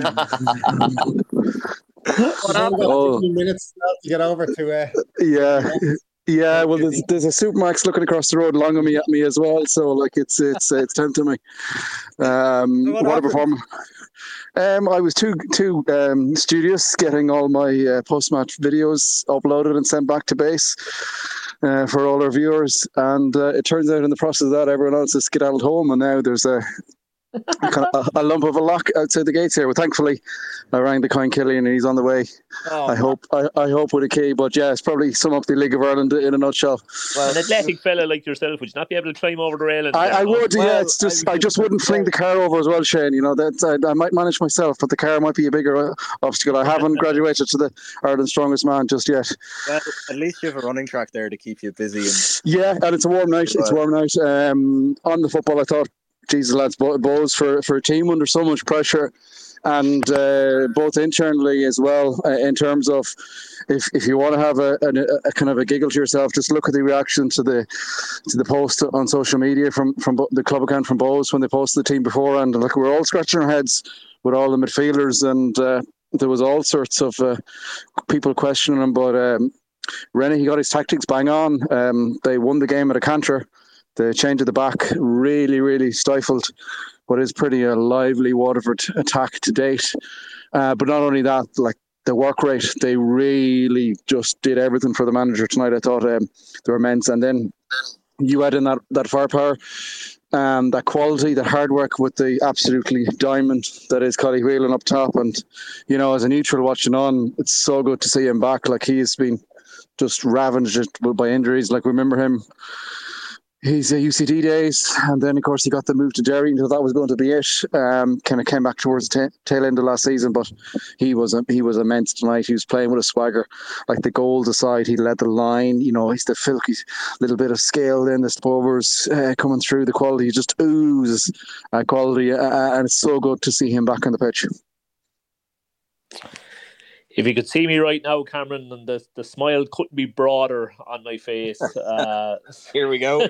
What happened? Oh. fifteen minutes to get over to. Uh, yeah. Yeah, well, there's, there's a Supermax looking across the road, along me at me as well. So, like, it's it's it's tempting me. Um, what what a performance! Um, I was too too um, studious getting all my uh, post-match videos uploaded and sent back to base uh, for all our viewers, and uh, it turns out in the process of that, everyone else has skedaddled home, and now there's a a, kind of, a, a lump of a lock outside the gates here. But thankfully, I rang the Coin Killian and he's on the way. Oh, I hope I, I hope with a key. But yeah, it's probably sum up the League of Ireland in a nutshell. Well, an athletic fella like yourself, would you not be able to climb over the railing? I, I would, well, yeah. It's just I, I just wouldn't fling the car over as well, Shane. You know that I, I might manage myself, but the car might be a bigger obstacle. I haven't graduated to the Ireland's Strongest Man just yet. Well, at least you have a running track there to keep you busy. And yeah, and it's a warm night. It's a warm night. Um, on the football, I thought, Jesus, lads, Bohs for, for a team under so much pressure, and uh, both internally as well, uh, in terms of if if you want to have a, a, a kind of a giggle to yourself, just look at the reaction to the to the post on social media from, from the club account from Bohs when they posted the team before, and like we're all scratching our heads with all the midfielders, and uh, there was all sorts of uh, people questioning him, but um, Rennie, he got his tactics bang on. Um, they won the game at a canter. The change of the back really, really stifled what is pretty a lively Waterford attack to date. Uh, but not only that, like the work rate, they really just did everything for the manager tonight. I thought um, they were immense. And then you add in that, that firepower. Um, that quality, that hard work with the absolutely diamond that is Collie Whelan up top. And, you know, as a neutral watching on, it's so good to see him back. Like, he's been just ravaged by injuries. Like, remember him, his uh, U C D days, and then, of course, he got the move to Derry, and that was going to be it. Um, kind of came back towards the t- tail end of last season, but he was he was immense tonight. He was playing with a swagger. Like, the goals aside, he led the line. You know, he's the filky little bit of scale then, the overs uh, coming through. The quality just oozes uh, quality, uh, and it's so good to see him back on the pitch. If you could see me right now, Cameron, and the, the smile couldn't be broader on my face. Uh, Here we go.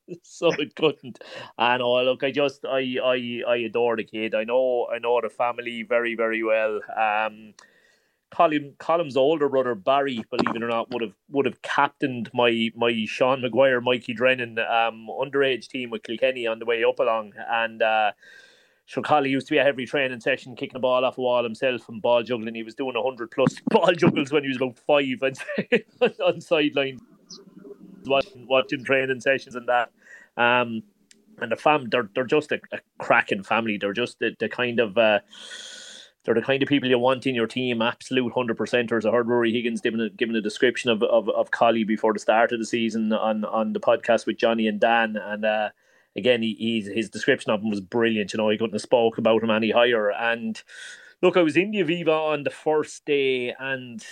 So it couldn't. And oh, look, I just I, I I adore the kid. I know I know the family very, very well. Um Colin Colum's older brother Barry, believe it or not, would have would have captained my my Sean Maguire, Mikey Drennan um underage team with Kilkenny on the way up along. And uh So Collie used to be at every training session, kicking the ball off a wall himself and ball juggling. He was doing one hundred plus ball juggles when he was about five and on sidelines, watching, watching training sessions and that. Um, and the fam, they're they're just a, a cracking family. They're just the, the kind of uh, they're the kind of people you want in your team. Absolute hundred percenters. I heard Rory Higgins giving a, giving a description of, of of Collie before the start of the season on on the podcast with Johnny and Dan, and uh, again, he, he's, his description of him was brilliant. You know, he couldn't have spoke about him any higher. And look, I was in the Aviva on the first day, and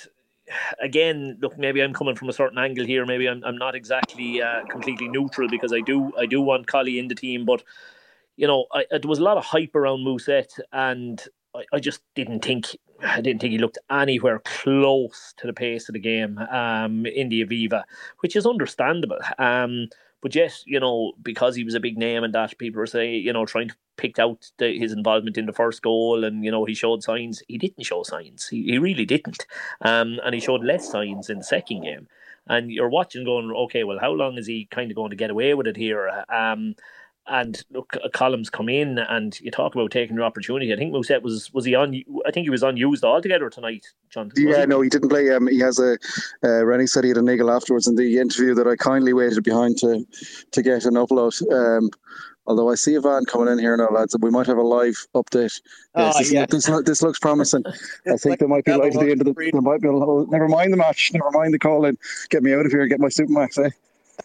again, look, maybe I'm coming from a certain angle here. Maybe I'm I'm not exactly uh, completely neutral, because I do I do want Collie in the team, but you know, I, there was a lot of hype around Mousset, and I, I just didn't think I didn't think he looked anywhere close to the pace of the game um, in the Aviva, which is understandable. Um, But yes, you know, because he was a big name and that, people were saying, you know, trying to pick out the, his involvement in the first goal, and, you know, he showed signs. He didn't show signs. He, he really didn't. Um, and he showed less signs in the second game. And you're watching going, okay, well, how long is he kind of going to get away with it here? Um, and look, Columns come in, and you talk about taking your opportunity. I think Mousset was was he on? I think he was unused altogether tonight, John. Yeah, he? no, he didn't play. Um, he has a. Uh, Rennie said he had a niggle afterwards in the interview that I kindly waited behind to to get an upload. Um, although I see a van coming in here now, lads, we might have a live update. Oh, yes, this, yeah. look, this, this looks promising. I think like there might be light at the end of the. freedom. There might be a, oh, never mind the match. Never mind the call in. Get me out of here. Get my Supermax. Eh?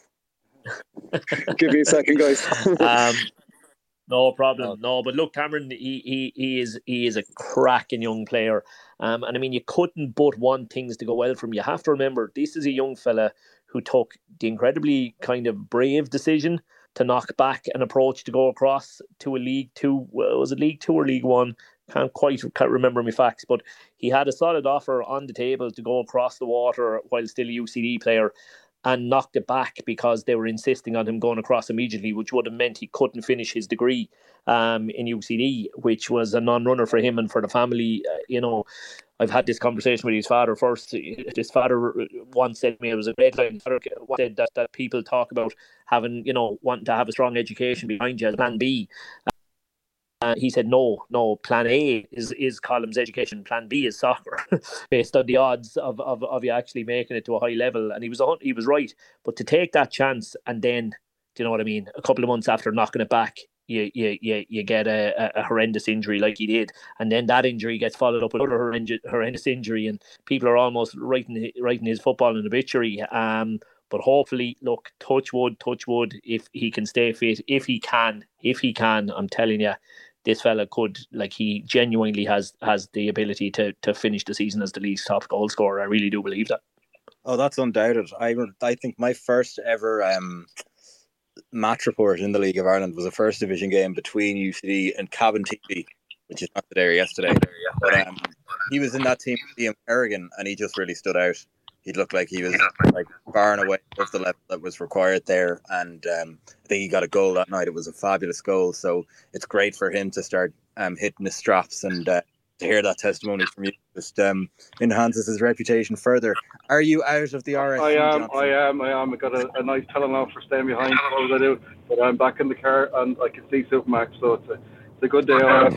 Give me a second, guys. um, no problem. No, but look, Cameron, he he he is he is a cracking young player. Um, and I mean, you couldn't but want things to go well for him. You have to remember, this is a young fella who took the incredibly kind of brave decision to knock back an approach to go across to a League Two. Was it League Two or League One? Can't quite can't remember my facts, but he had a solid offer on the table to go across the water while still a U C D player, and knocked it back because they were insisting on him going across immediately, which would have meant he couldn't finish his degree um, in U C D, which was a non-runner for him and for the family. Uh, you know, I've had this conversation with his father first. His father once said to me, it was a great line, said that, that people talk about having, you know, wanting to have a strong education behind you as plan B. Uh, he said, no, no, plan A is, is Columns education, plan B is soccer, based on the odds of, of, of you actually making it to a high level. And he was he was right. But to take that chance and then, do you know what I mean, a couple of months after knocking it back, you you you, you get a, a horrendous injury like he did. And then that injury gets followed up with another horrendous, horrendous injury, and people are almost writing, writing his football in obituary. Um, But hopefully, look, touch wood, touch wood, if he can stay fit, if he can, if he can, I'm telling you, this fella could, like, he genuinely has has the ability to to finish the season as the league's top goal scorer. I really do believe that. Oh, that's undoubted. I I think my first ever um, match report in the League of Ireland was a first division game between U C D and Cavan T V, which is not there yesterday. But um, he was in that team with Liam Kerrigan, and he just really stood out. He looked like he was like far and away above the level that was required there, and um, I think he got a goal that night. It was a fabulous goal, so it's great for him to start um, hitting his straps, and uh, to hear that testimony from you just um, enhances his reputation further. Are you out of the R S C? I am, Jonathan? I am, I am. I got a, a nice telling off for staying behind. What was I do? But I'm back in the car and I can see Supermax, so it's a, it's a good day. All right.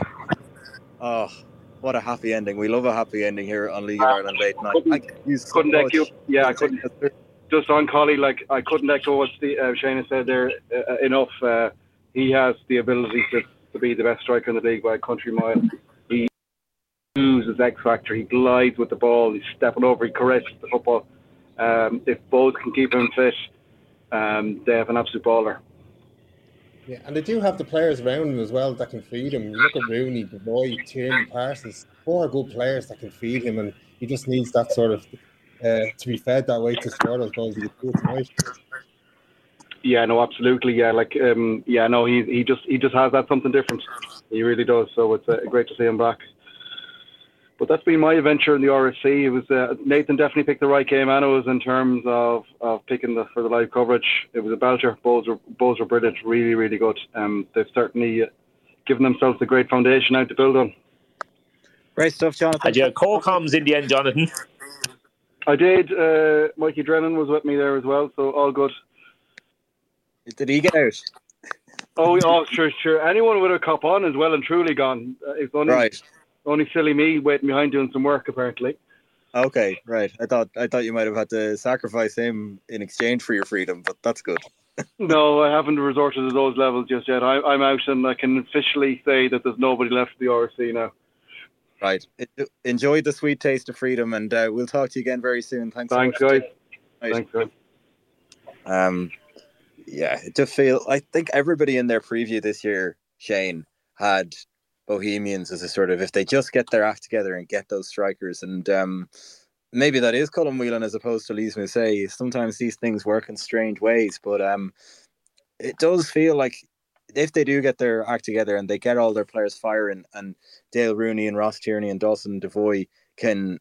Oh. What a happy ending. We love a happy ending here on League of Ireland late night. Couldn't, I could use so couldn't much. echo, yeah, I couldn't. Just on Collie, like, I couldn't echo what Steve, uh, Shane said there uh, enough. Uh, he has the ability to, to be the best striker in the league by a country mile. He uses X factor. He glides with the ball. He's stepping over. He corrects the football. Um, if both can keep him fit, um, they have an absolute baller. Yeah, and they do have the players around him as well that can feed him. You look at Rooney, Devoy, Tierney, Parsons, four good players that can feed him, and he just needs that sort of uh, to be fed that way to score those goals. He could do it tonight. Yeah, no, absolutely. Yeah, like, um, yeah, no, he he just he just has that something different. He really does. So it's uh, great to see him back. But that's been my adventure in the R S C. It was uh, Nathan definitely picked the right game, and it was in terms of, of picking the for the live coverage. It was a belter. Both were both were brilliant, really, really good. Um, they've certainly uh, given themselves a great foundation now to build on. Great stuff, Jonathan. Had you co-coms in the end, Jonathan? I did. Uh, Mikey Drennan was with me there as well, so all good. Did he get out? Oh, oh, sure, sure. Anyone with a cop on is well and truly gone. Uh, it's only, right. Only silly me waiting behind doing some work, apparently. Okay, right. I thought I thought you might have had to sacrifice him in exchange for your freedom, but that's good. No, I haven't resorted to those levels just yet. I, I'm out, and I can officially say that there's nobody left at the R S C now. Right. Enjoy the sweet taste of freedom, and uh, we'll talk to you again very soon. Thanks. Thanks, so much. guys. Right. Thanks, guys. Um, yeah, to feel. I think everybody in their preview this year, Shane, had Bohemians as a sort of, if they just get their act together and get those strikers, and um, maybe that is Colm Whelan as opposed to Lys Mousset. Sometimes these things work in strange ways, but um, it does feel like if they do get their act together and they get all their players firing, and Dale Rooney and Ross Tierney and Dawson Devoy can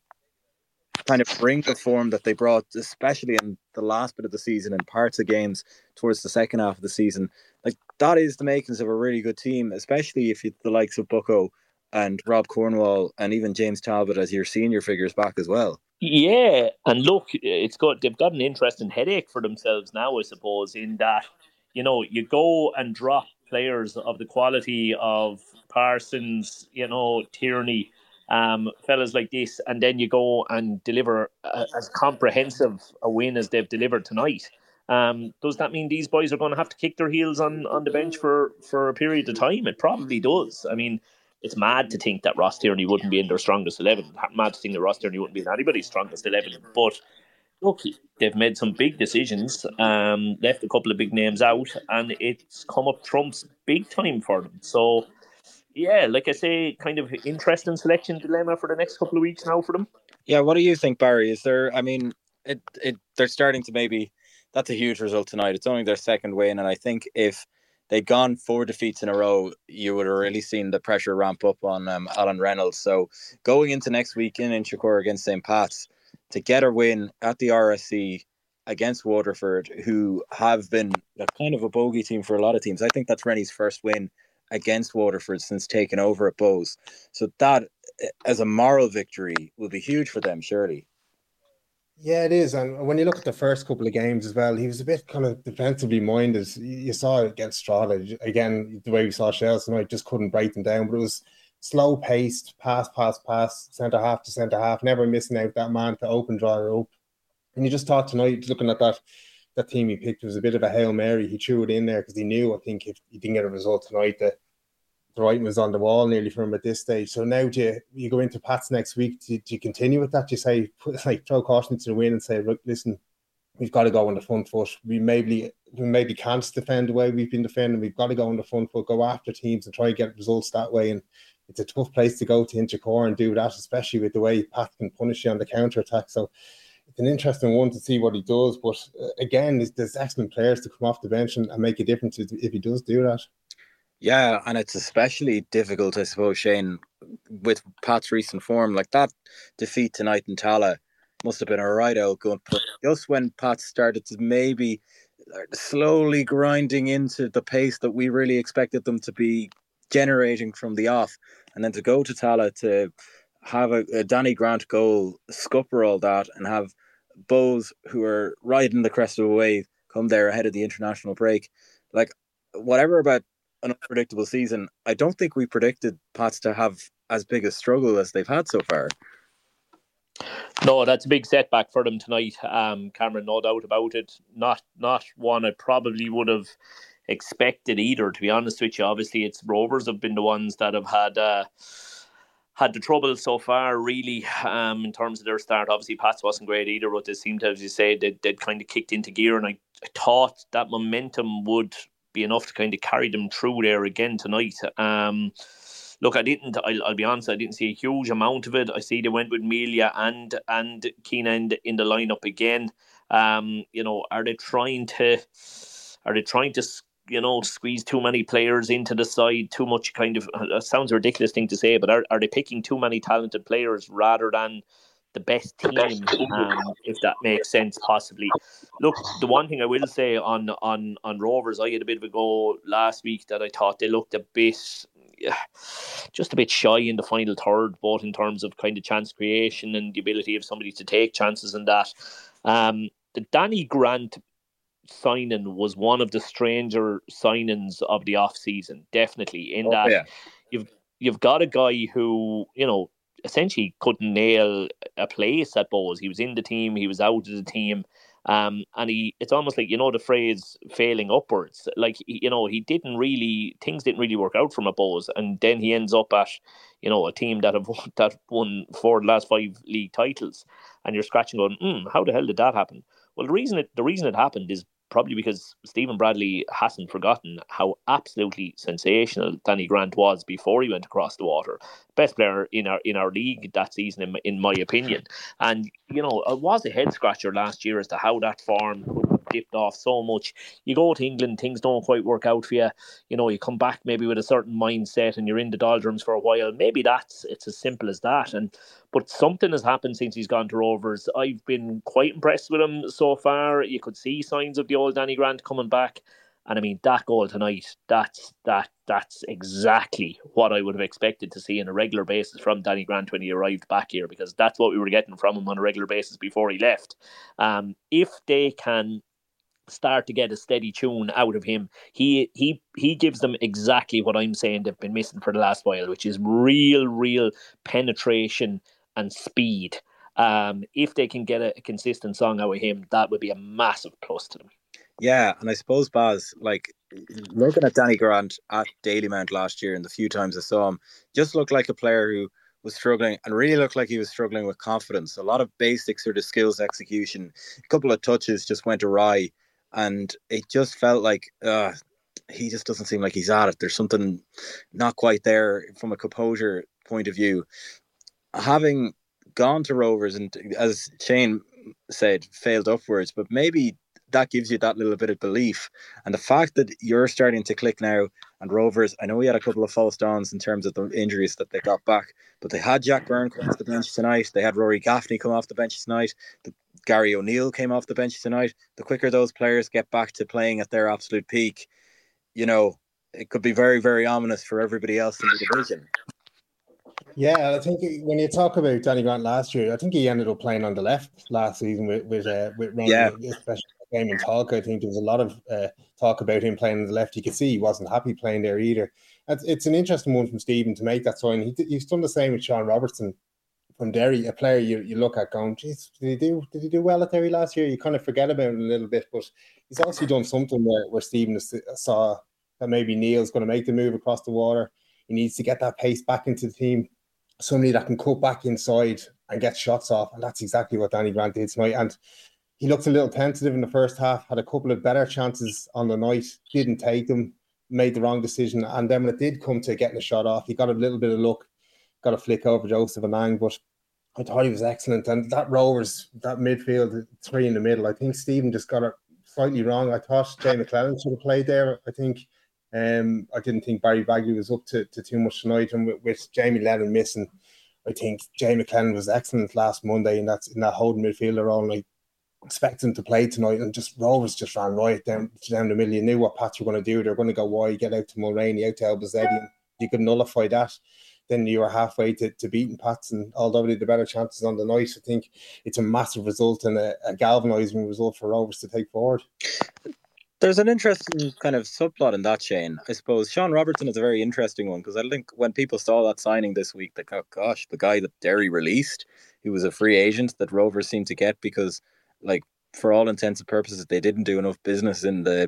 kind of bring the form that they brought, especially in the last bit of the season and parts of games towards the second half of the season, like that is the makings of a really good team, especially if you the likes of Bucko and Rob Cornwall and even James Talbot as your senior figures back as well. Yeah, and look, it's got they've got an interesting headache for themselves now, I suppose, in that, you know, you go and drop players of the quality of Parsons, you know, Tierney, um, fellas like this, and then you go and deliver a, as comprehensive a win as they've delivered tonight. Um, does that mean these boys are going to have to kick their heels on, on the bench for, for a period of time? It probably does. I mean, it's mad to think that Ross Tierney wouldn't be in their strongest eleven. Mad to think that Ross Tierney wouldn't be in anybody's strongest eleven. But look, they've made some big decisions, um, left a couple of big names out, and it's come up trumps big time for them. So, yeah, like I say, kind of interesting selection dilemma for the next couple of weeks now for them. Yeah, what do you think, Barry? Is there, I mean, it, it they're starting to maybe, that's a huge result tonight. It's only their second win, and I think if they'd gone four defeats in a row, you would have really seen the pressure ramp up on um, Alan Reynolds. So going into next week in Inchicore against Saint Pat's, to get a win at the R S C against Waterford, who have been a kind of a bogey team for a lot of teams. I think that's Rennie's first win against Waterford since taking over at Bows. So that, as a moral victory, will be huge for them, surely. Yeah, it is. And when you look at the first couple of games as well, he was a bit kind of defensively minded. You saw it against Strada. Again, the way we saw Shells tonight, just couldn't break them down. But it was slow paced, pass, pass, pass, centre half to centre half, never missing out that man to open draw up. And you just thought tonight, looking at that that team he picked, it was a bit of a Hail Mary. He threw it in there because he knew, I think, if he didn't get a result tonight, that the writing was on the wall nearly for him at this stage. So now do you, you go into Pats next week, do you, do you continue with that? Do you say, put, like, throw caution to the wind and say, look, listen, we've got to go on the front foot. We maybe we maybe can't defend the way we've been defending. We've got to go on the front foot, go after teams and try and get results that way. And it's a tough place to go to Inchicore and do that, especially with the way Pat can punish you on the counter-attack. So it's an interesting one to see what he does. But uh, again, there's, there's excellent players to come off the bench and, and make a difference if he does do that. Yeah, and it's especially difficult, I suppose, Shane, with Pat's recent form. Like that defeat tonight in Tala must have been a right out going. But just when Pat started to maybe slowly grinding into the pace that we really expected them to be generating from the off, and then to go to Tala to have a, a Danny Grant goal, scupper all that, and have Bows, who are riding the crest of a wave, come there ahead of the international break. Like, whatever about an unpredictable season, I don't think we predicted Pats to have as big a struggle as they've had so far. No, that's a big setback for them tonight, um, Cameron, no doubt about it. Not not one I probably would have expected either, to be honest with you. Obviously, it's Rovers have been the ones that have had uh, had the trouble so far, really, um, in terms of their start. Obviously, Pats wasn't great either, but they seemed to, as you say, they'd, they'd kind of kicked into gear, and I, I thought that momentum would be enough to kind of carry them through there again tonight. Um, look, I didn't, I'll, I'll be honest, I didn't see a huge amount of it. I see they went with Melia and and Keenan in the lineup again. Um, you know, are they trying to, are they trying to, you know, squeeze too many players into the side, too much kind of, uh, sounds a ridiculous thing to say, but are, are they picking too many talented players rather than the best team, um, if that makes sense, possibly? Look, the one thing I will say on, on, on Rovers, I had a bit of a go last week that I thought they looked a bit, yeah, just a bit shy in the final third, both in terms of kind of chance creation and the ability of somebody to take chances and that. Um, the Danny Grant signing was one of the stranger signings of the off season, definitely, in Oh, that yeah. you've you've got a guy who, you know, essentially couldn't nail a place at Bohs. He was in the team, he was out of the team, um, and he it's almost like, you know, the phrase failing upwards. Like, you know, he didn't really, things didn't really work out for him at Bohs, and then he ends up at, you know, a team that have won, that won four of the last five league titles, and you're scratching going, mm, how the hell did that happen? Well, the reason it the reason it happened is probably because Stephen Bradley hasn't forgotten how absolutely sensational Danny Grant was before he went across the water. Best player in our in our league that season, in, in my opinion. And, you know, it was a head scratcher last year as to how that form could have dipped off so much. You go to England, things don't quite work out for you. You know, you come back maybe with a certain mindset and you're in the doldrums for a while. Maybe that's it's as simple as that. And but something has happened since he's gone to Rovers. I've been quite impressed with him so far. You could see signs of the old Danny Grant coming back. And I mean, that goal tonight, that's that that's exactly what I would have expected to see on a regular basis from Danny Grant when he arrived back here, because that's what we were getting from him on a regular basis before he left. Um, if they can start to get a steady tune out of him, he he he gives them exactly what I'm saying they've been missing for the last while, which is real, real penetration and speed. Um, if they can get a, a consistent song out of him, that would be a massive plus to them. Yeah, and I suppose, Baz, like, looking at Danny Grant at Dalymount last year and the few times I saw him, just looked like a player who was struggling and really looked like he was struggling with confidence. A lot of basic sort of skills execution, a couple of touches just went awry, and it just felt like uh, he just doesn't seem like he's at it. There's something not quite there from a composure point of view. Having gone to Rovers and, as Shane said, failed upwards, but maybe that gives you that little bit of belief. And the fact that you're starting to click now, and Rovers, I know we had a couple of false dawns in terms of the injuries that they got back, but they had Jack Byrne come off the bench tonight. They had Rory Gaffney come off the bench tonight. The, Gary O'Neill came off the bench tonight. The quicker those players get back to playing at their absolute peak, you know, it could be very, very ominous for everybody else in the division. Yeah, I think when you talk about Danny Grant last year, I think he ended up playing on the left last season with with uh, with Ronnie, yeah. especially game and talk. I think there was a lot of uh, talk about him playing on the left. You could see he wasn't happy playing there either. It's, it's an interesting one from Stephen to make that sign. He he's done the same with Sean Robertson from Derry, a player you, you look at going, geez, did he do did he do well at Derry last year? You kind of forget about him a little bit, but he's also done something where, where Stephen saw that maybe Neil's going to make the move across the water. He needs to get that pace back into the team. Somebody that can cut back inside and get shots off, and that's exactly what Danny Grant did tonight. And he looked a little tentative in the first half, had a couple of better chances on the night, didn't take them, made the wrong decision, and then when it did come to getting a shot off, he got a little bit of luck, got a flick over Joseph Anang, but I thought he was excellent. And that Rovers, that midfield three in the middle, I think Stephen just got it slightly wrong. I thought Jay McClellan should have played there. I think Um, I didn't think Barry Bagley was up to, to too much tonight, and with, with Jamie Lennon missing, I think Jay McClellan was excellent last Monday in that in that holding midfielder role. I expect him to play tonight, and just Rovers just ran right down down the middle. You knew what Pats were going to do. They're going to go wide, get out to Mulroney, out to Elbouzedi, and you could nullify that. Then you were halfway to, to beating Pats, and although they had the better chances on the night, I think it's a massive result and a, a galvanising result for Rovers to take forward. There's an interesting kind of subplot in that, Shane. I suppose Sean Robertson is a very interesting one, because I think when people saw that signing this week, they go, gosh, the guy that Derry released, he was a free agent that Rovers seemed to get because, like, for all intents and purposes, they didn't do enough business in the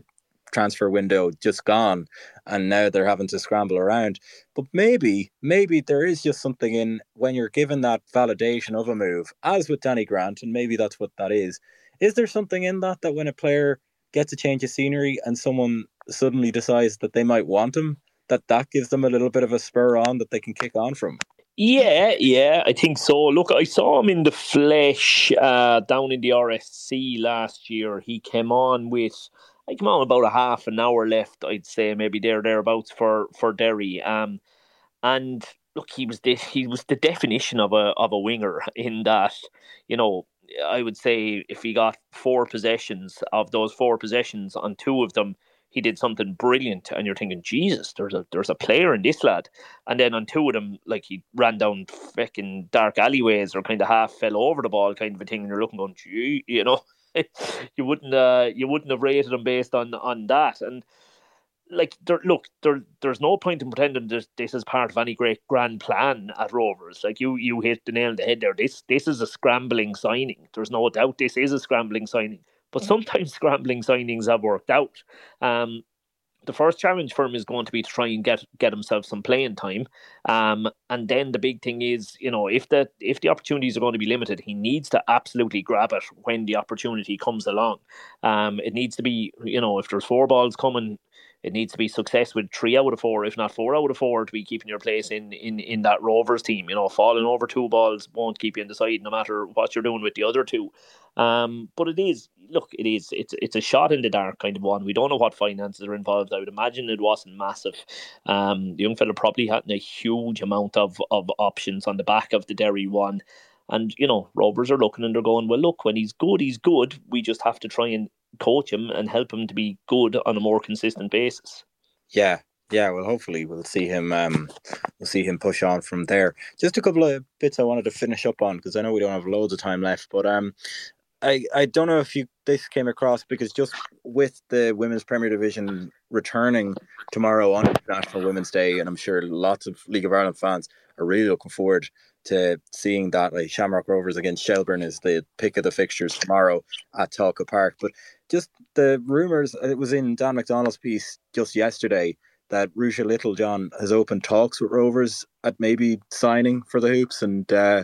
transfer window just gone, and now they're having to scramble around. But maybe, maybe there is just something in when you're given that validation of a move, as with Danny Grant, and maybe that's what that is. Is there something in that that when a player gets a change of scenery and someone suddenly decides that they might want him, that that gives them a little bit of a spur on that they can kick on from? Yeah, yeah, I think so. Look, I saw him in the flesh uh, down in the R S C last year. He came on with, I came on about a half an hour left, I'd say, maybe there, thereabouts for, for Derry. Um, and look, he was the, he was the definition of a of a winger in that, you know, I would say if he got four possessions, of those four possessions, on two of them, he did something brilliant, and you're thinking, Jesus, there's a there's a player in this lad. And then on two of them, like, he ran down fucking dark alleyways or kind of half fell over the ball, kind of a thing, and you're looking going, gee, you know, you wouldn't uh, you wouldn't have rated him based on on that. And like, there, look, there, there's no point in pretending that this is part of any great grand plan at Rovers. Like, you, you hit the nail on the head there. This, this is a scrambling signing. There's no doubt this is a scrambling signing. But sometimes scrambling signings have worked out. Um, the first challenge for him is going to be to try and get get himself some playing time. Um, and then the big thing is, you know, if the if the opportunities are going to be limited, he needs to absolutely grab it when the opportunity comes along. Um, it needs to be, you know, if there's four balls coming, it needs to be success with three out of four, if not four out of four, to be keeping your place in, in, in that Rovers team. You know, falling over two balls won't keep you in the side, no matter what you're doing with the other two. Um, but it is, look, it is, it's it's a shot in the dark kind of one. We don't know what finances are involved. I would imagine it wasn't massive. Um, the young fella probably had a huge amount of, of options on the back of the Derry one. And, you know, Rovers are looking and they're going, well, look, when he's good, he's good. We just have to try and coach him and help him to be good on a more consistent basis. Yeah, yeah. Well, hopefully we'll see him. Um, we'll see him push on from there. Just a couple of bits I wanted to finish up on, because I know we don't have loads of time left. But um, I I don't know if you this came across, because just with the Women's Premier Division returning tomorrow on International Women's Day, and I'm sure lots of League of Ireland fans are really looking forward to seeing that. Like, Shamrock Rovers against Shelbourne is the pick of the fixtures tomorrow at Talca Park. But just the rumours, it was in Dan McDonald's piece just yesterday that Ruesha Littlejohn has opened talks with Rovers at maybe signing for the Hoops, and uh,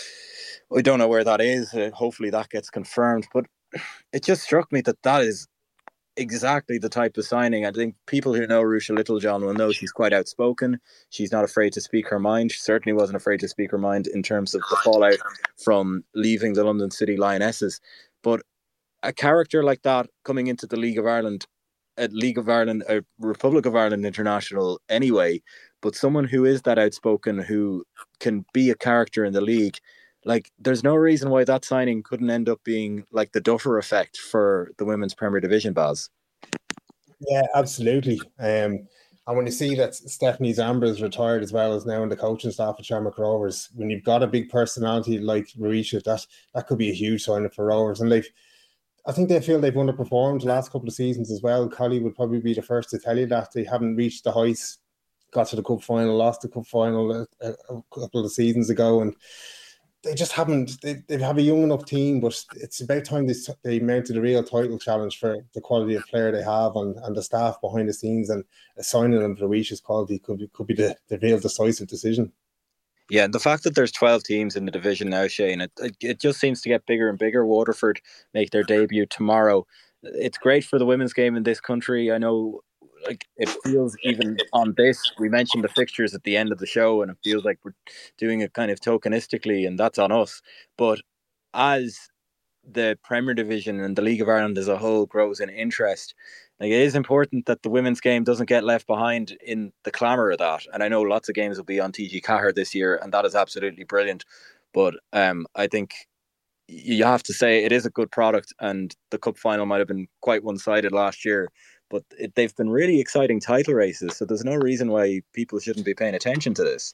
I don't know where that is. Uh, hopefully that gets confirmed. But it just struck me that that is exactly the type of signing. I think people who know Ruesha Littlejohn will know she's quite outspoken. She's not afraid to speak her mind. She certainly wasn't afraid to speak her mind in terms of the fallout from leaving the London City Lionesses. But a character like that coming into the League of Ireland, a League of Ireland, a Republic of Ireland international anyway, but someone who is that outspoken, who can be a character in the league, like, there's no reason why that signing couldn't end up being like the Duffer effect for the Women's Premier Division, Baz. Yeah, absolutely. Um, and when you see that Stephanie Zambra is retired as well as now in the coaching staff at Shamrock Rovers, when you've got a big personality like Ruesha, that that could be a huge signing for Rovers. And they've, I think they feel they've underperformed the last couple of seasons as well. Collie would probably be the first to tell you that. They haven't reached the heights, got to the cup final, lost the cup final a, a, a couple of seasons ago, and they just haven't. They, they have a young enough team, but it's about time they, they mounted a real title challenge for the quality of player they have and, and the staff behind the scenes, and assigning them for Ruesha's quality could be, could be the, the real decisive decision. Yeah, and the fact that there's twelve teams in the division now, Shane, it, it it just seems to get bigger and bigger. Waterford make their debut tomorrow. It's great for the women's game in this country. I know, like, it feels, even on this, we mentioned the fixtures at the end of the show, and it feels like we're doing it kind of tokenistically, and that's on us. But as the Premier Division and the League of Ireland as a whole grows in interest, like, it is important that the women's game doesn't get left behind in the clamour of that. And I know lots of games will be on T G Cahir this year, and that is absolutely brilliant. But um, I think you have to say it is a good product, and the cup final might have been quite one-sided last year, but it, they've been really exciting title races, so there's no reason why people shouldn't be paying attention to this.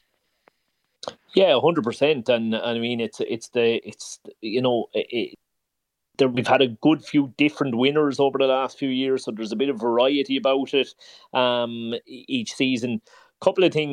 Yeah, one hundred percent. And I mean, it's it's the it's you know it, there, we've had a good few different winners over the last few years, so there's a bit of variety about it um, each season. Couple of things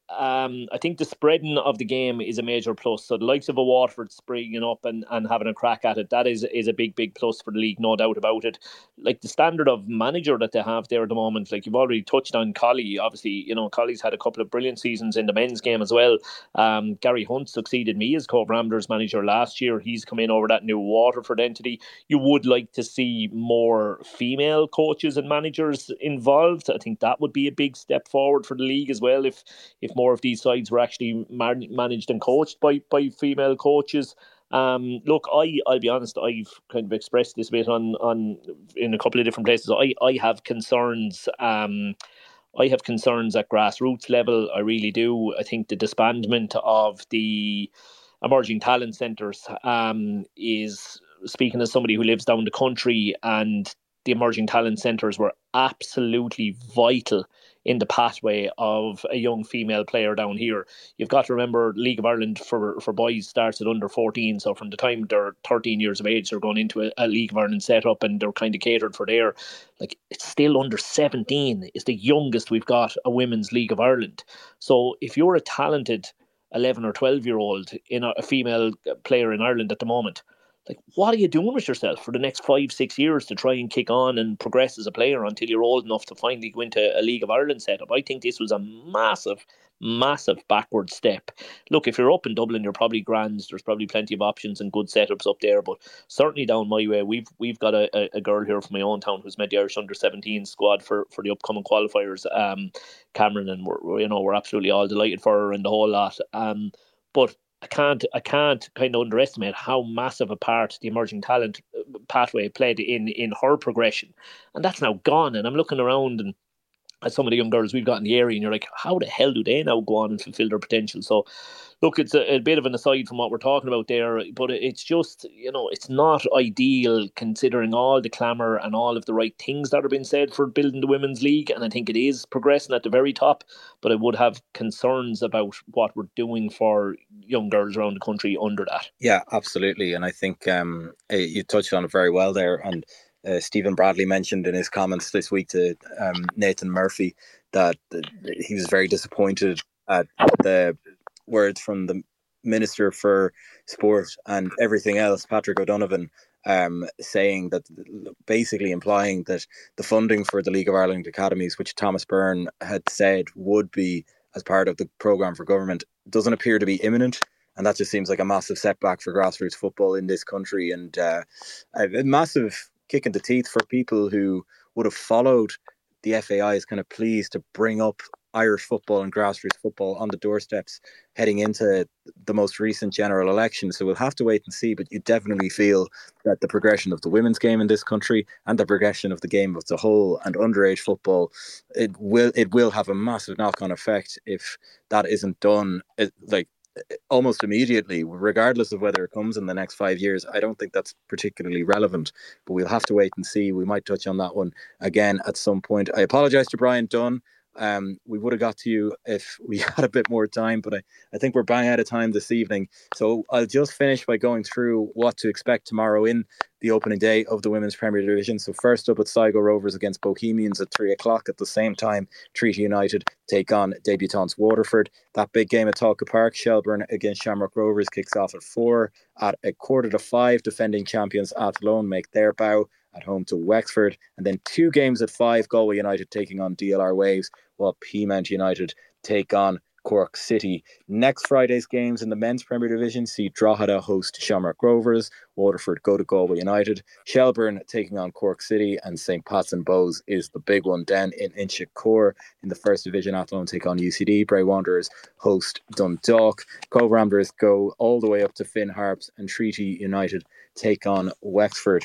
um, I think the spreading of the game is a major plus. So the likes of a Waterford springing up and, and having a crack at it, that is is a big, big plus for the league, no doubt about it. Like the standard of manager that they have there at the moment, like you've already touched on Colley. Obviously, you know, Colley's had a couple of brilliant seasons in the men's game as well. Um, Gary Hunt succeeded me as Cove Ramblers manager last year. He's come in over that new Waterford entity. You would like to see more female coaches and managers involved. I think that would be a big step forward for the league as well if if more of these sides were actually man- managed and coached by, by female coaches. Um, look, I, I'll be honest, I've kind of expressed this a bit on, on in a couple of different places. I, I have concerns. Um, I have concerns at grassroots level. I really do. I think the disbandment of the emerging talent centres um, is, speaking as somebody who lives down the country, and the emerging talent centres were absolutely vital in the pathway of a young female player down here. You've got to remember, League of Ireland for, for boys starts at under fourteen, so from the time they're thirteen years of age, they're going into a, a League of Ireland setup and they're kind of catered for there. Like, it's still under seventeen is the youngest we've got a women's League of Ireland. So if you're a talented eleven or twelve year old in a, a female player in Ireland at the moment, like, what are you doing with yourself for the next five, six years to try and kick on and progress as a player until you're old enough to finally go into a League of Ireland setup? I think this was a massive, massive backward step. Look, if you're up in Dublin, you're probably grand. There's probably plenty of options and good setups up there. But certainly down my way, we've we've got a, a, a girl here from my own town who's made the Irish under seventeen squad for, for the upcoming qualifiers, um, Cameron, and we're you know we're absolutely all delighted for her and the whole lot. Um, but I can't I can't kind of underestimate how massive a part the emerging talent pathway played in, in her progression. And that's now gone. And I'm looking around and at some of the young girls we've got in the area, and you're like, how the hell do they now go on and fulfill their potential? So, look, it's a, a bit of an aside from what we're talking about there, but it's just, you know, it's not ideal considering all the clamour and all of the right things that are being said for building the Women's League. And I think it is progressing at the very top, but I would have concerns about what we're doing for young girls around the country under that. Yeah, absolutely. And I think um, you touched on it very well there. And Uh, Stephen Bradley mentioned in his comments this week to um, Nathan Murphy that uh, he was very disappointed at the words from the Minister for Sport and everything else, Patrick O'Donovan, um, saying that, basically implying that the funding for the League of Ireland Academies, which Thomas Byrne had said would be as part of the programme for government, doesn't appear to be imminent. And that just seems like a massive setback for grassroots football in this country, and uh, a massive kick in the teeth for people who would have followed the F A I's kind of pleas to bring up Irish football and grassroots football on the doorsteps heading into the most recent general election. So we'll have to wait and see, but you definitely feel that the progression of the women's game in this country and the progression of the game as a whole and underage football, it will it will have a massive knock-on effect if that isn't done. It, like almost immediately, regardless of whether it comes in the next five years. I don't think that's particularly relevant, but we'll have to wait and see. We might touch on that one again at some point. I apologise to Brian Dunn. Um, we would have got to you if we had a bit more time, but I, I think we're bang out of time this evening. So I'll just finish by going through what to expect tomorrow in the opening day of the Women's Premier Division. So first up at Sligo Rovers against Bohemians at three o'clock. At the same time, Treaty United take on debutants Waterford. That big game at Talca Park, Shelburne against Shamrock Rovers, kicks off at four. At a quarter to five, defending champions Athlone make their bow at home to Wexford. And then two games at five, Galway United taking on D L R Waves, while Peamount United take on Cork City. Next Friday's games in the Men's Premier Division see Drogheda host Shamrock Rovers, Waterford go to Galway United, Shelburne taking on Cork City, and Saint Pat's and Bows is the big one. Then in Inchicore in the First Division, Athlone take on U C D, Bray Wanderers host Dundalk, Cove Ramblers go all the way up to Finn Harps, and Treaty United take on Wexford.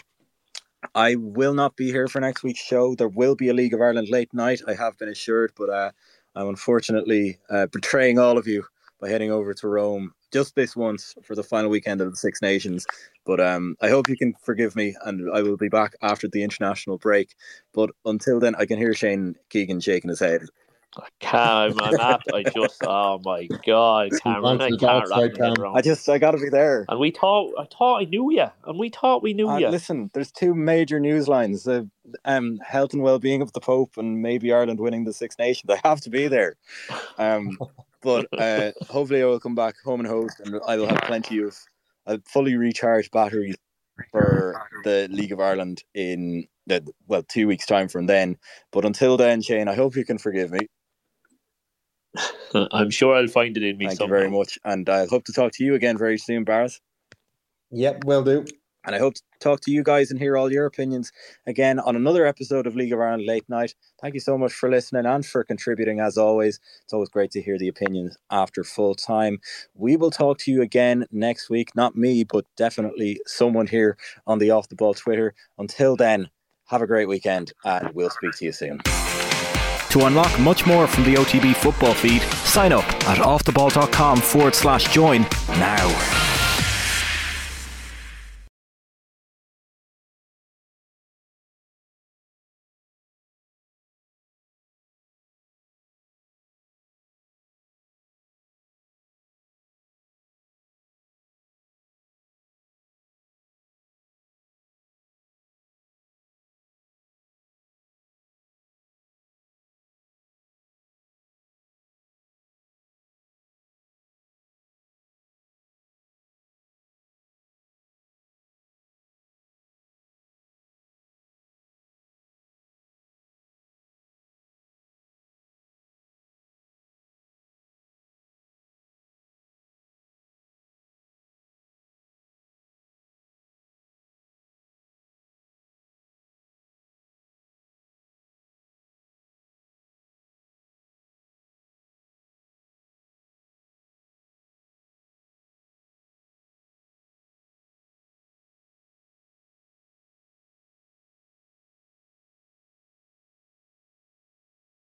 I will not be here for next week's show. There will be a League of Ireland late night, I have been assured, but uh, I'm unfortunately uh, betraying all of you by heading over to Rome just this once for the final weekend of the Six Nations. But um, I hope you can forgive me, and I will be back after the international break. But until then, I can hear Shane Keegan shaking his head. I can't, I'm not, I just, oh my God, Cameron, I can't wrap my head around. I just, I got to be there. And we thought, I thought I knew you, and we thought we knew uh, you. Listen, there's two major news lines, the um, health and well-being of the Pope and maybe Ireland winning the Six Nations. I have to be there. Um, But uh, hopefully I will come back home and host, and I will have plenty of uh, fully recharged batteries for the League of Ireland in, uh, well, two weeks' time from then. But until then, Shane, I hope you can forgive me. I'm sure I'll find it in me Thank somehow. you very much. And I hope to talk to you again very soon, Barrett. Yep, will do. And I hope to talk to you guys and hear all your opinions again on another episode of League of Ireland Late Night. Thank you so much for listening and for contributing as always. It's always great to hear the opinions after full time. We will talk to you again next week. Not me, but definitely someone here on the Off the Ball Twitter. Until then, have a great weekend and we'll speak to you soon. To unlock much more from the O T B football feed, sign up at offtheball.com forward slash join now.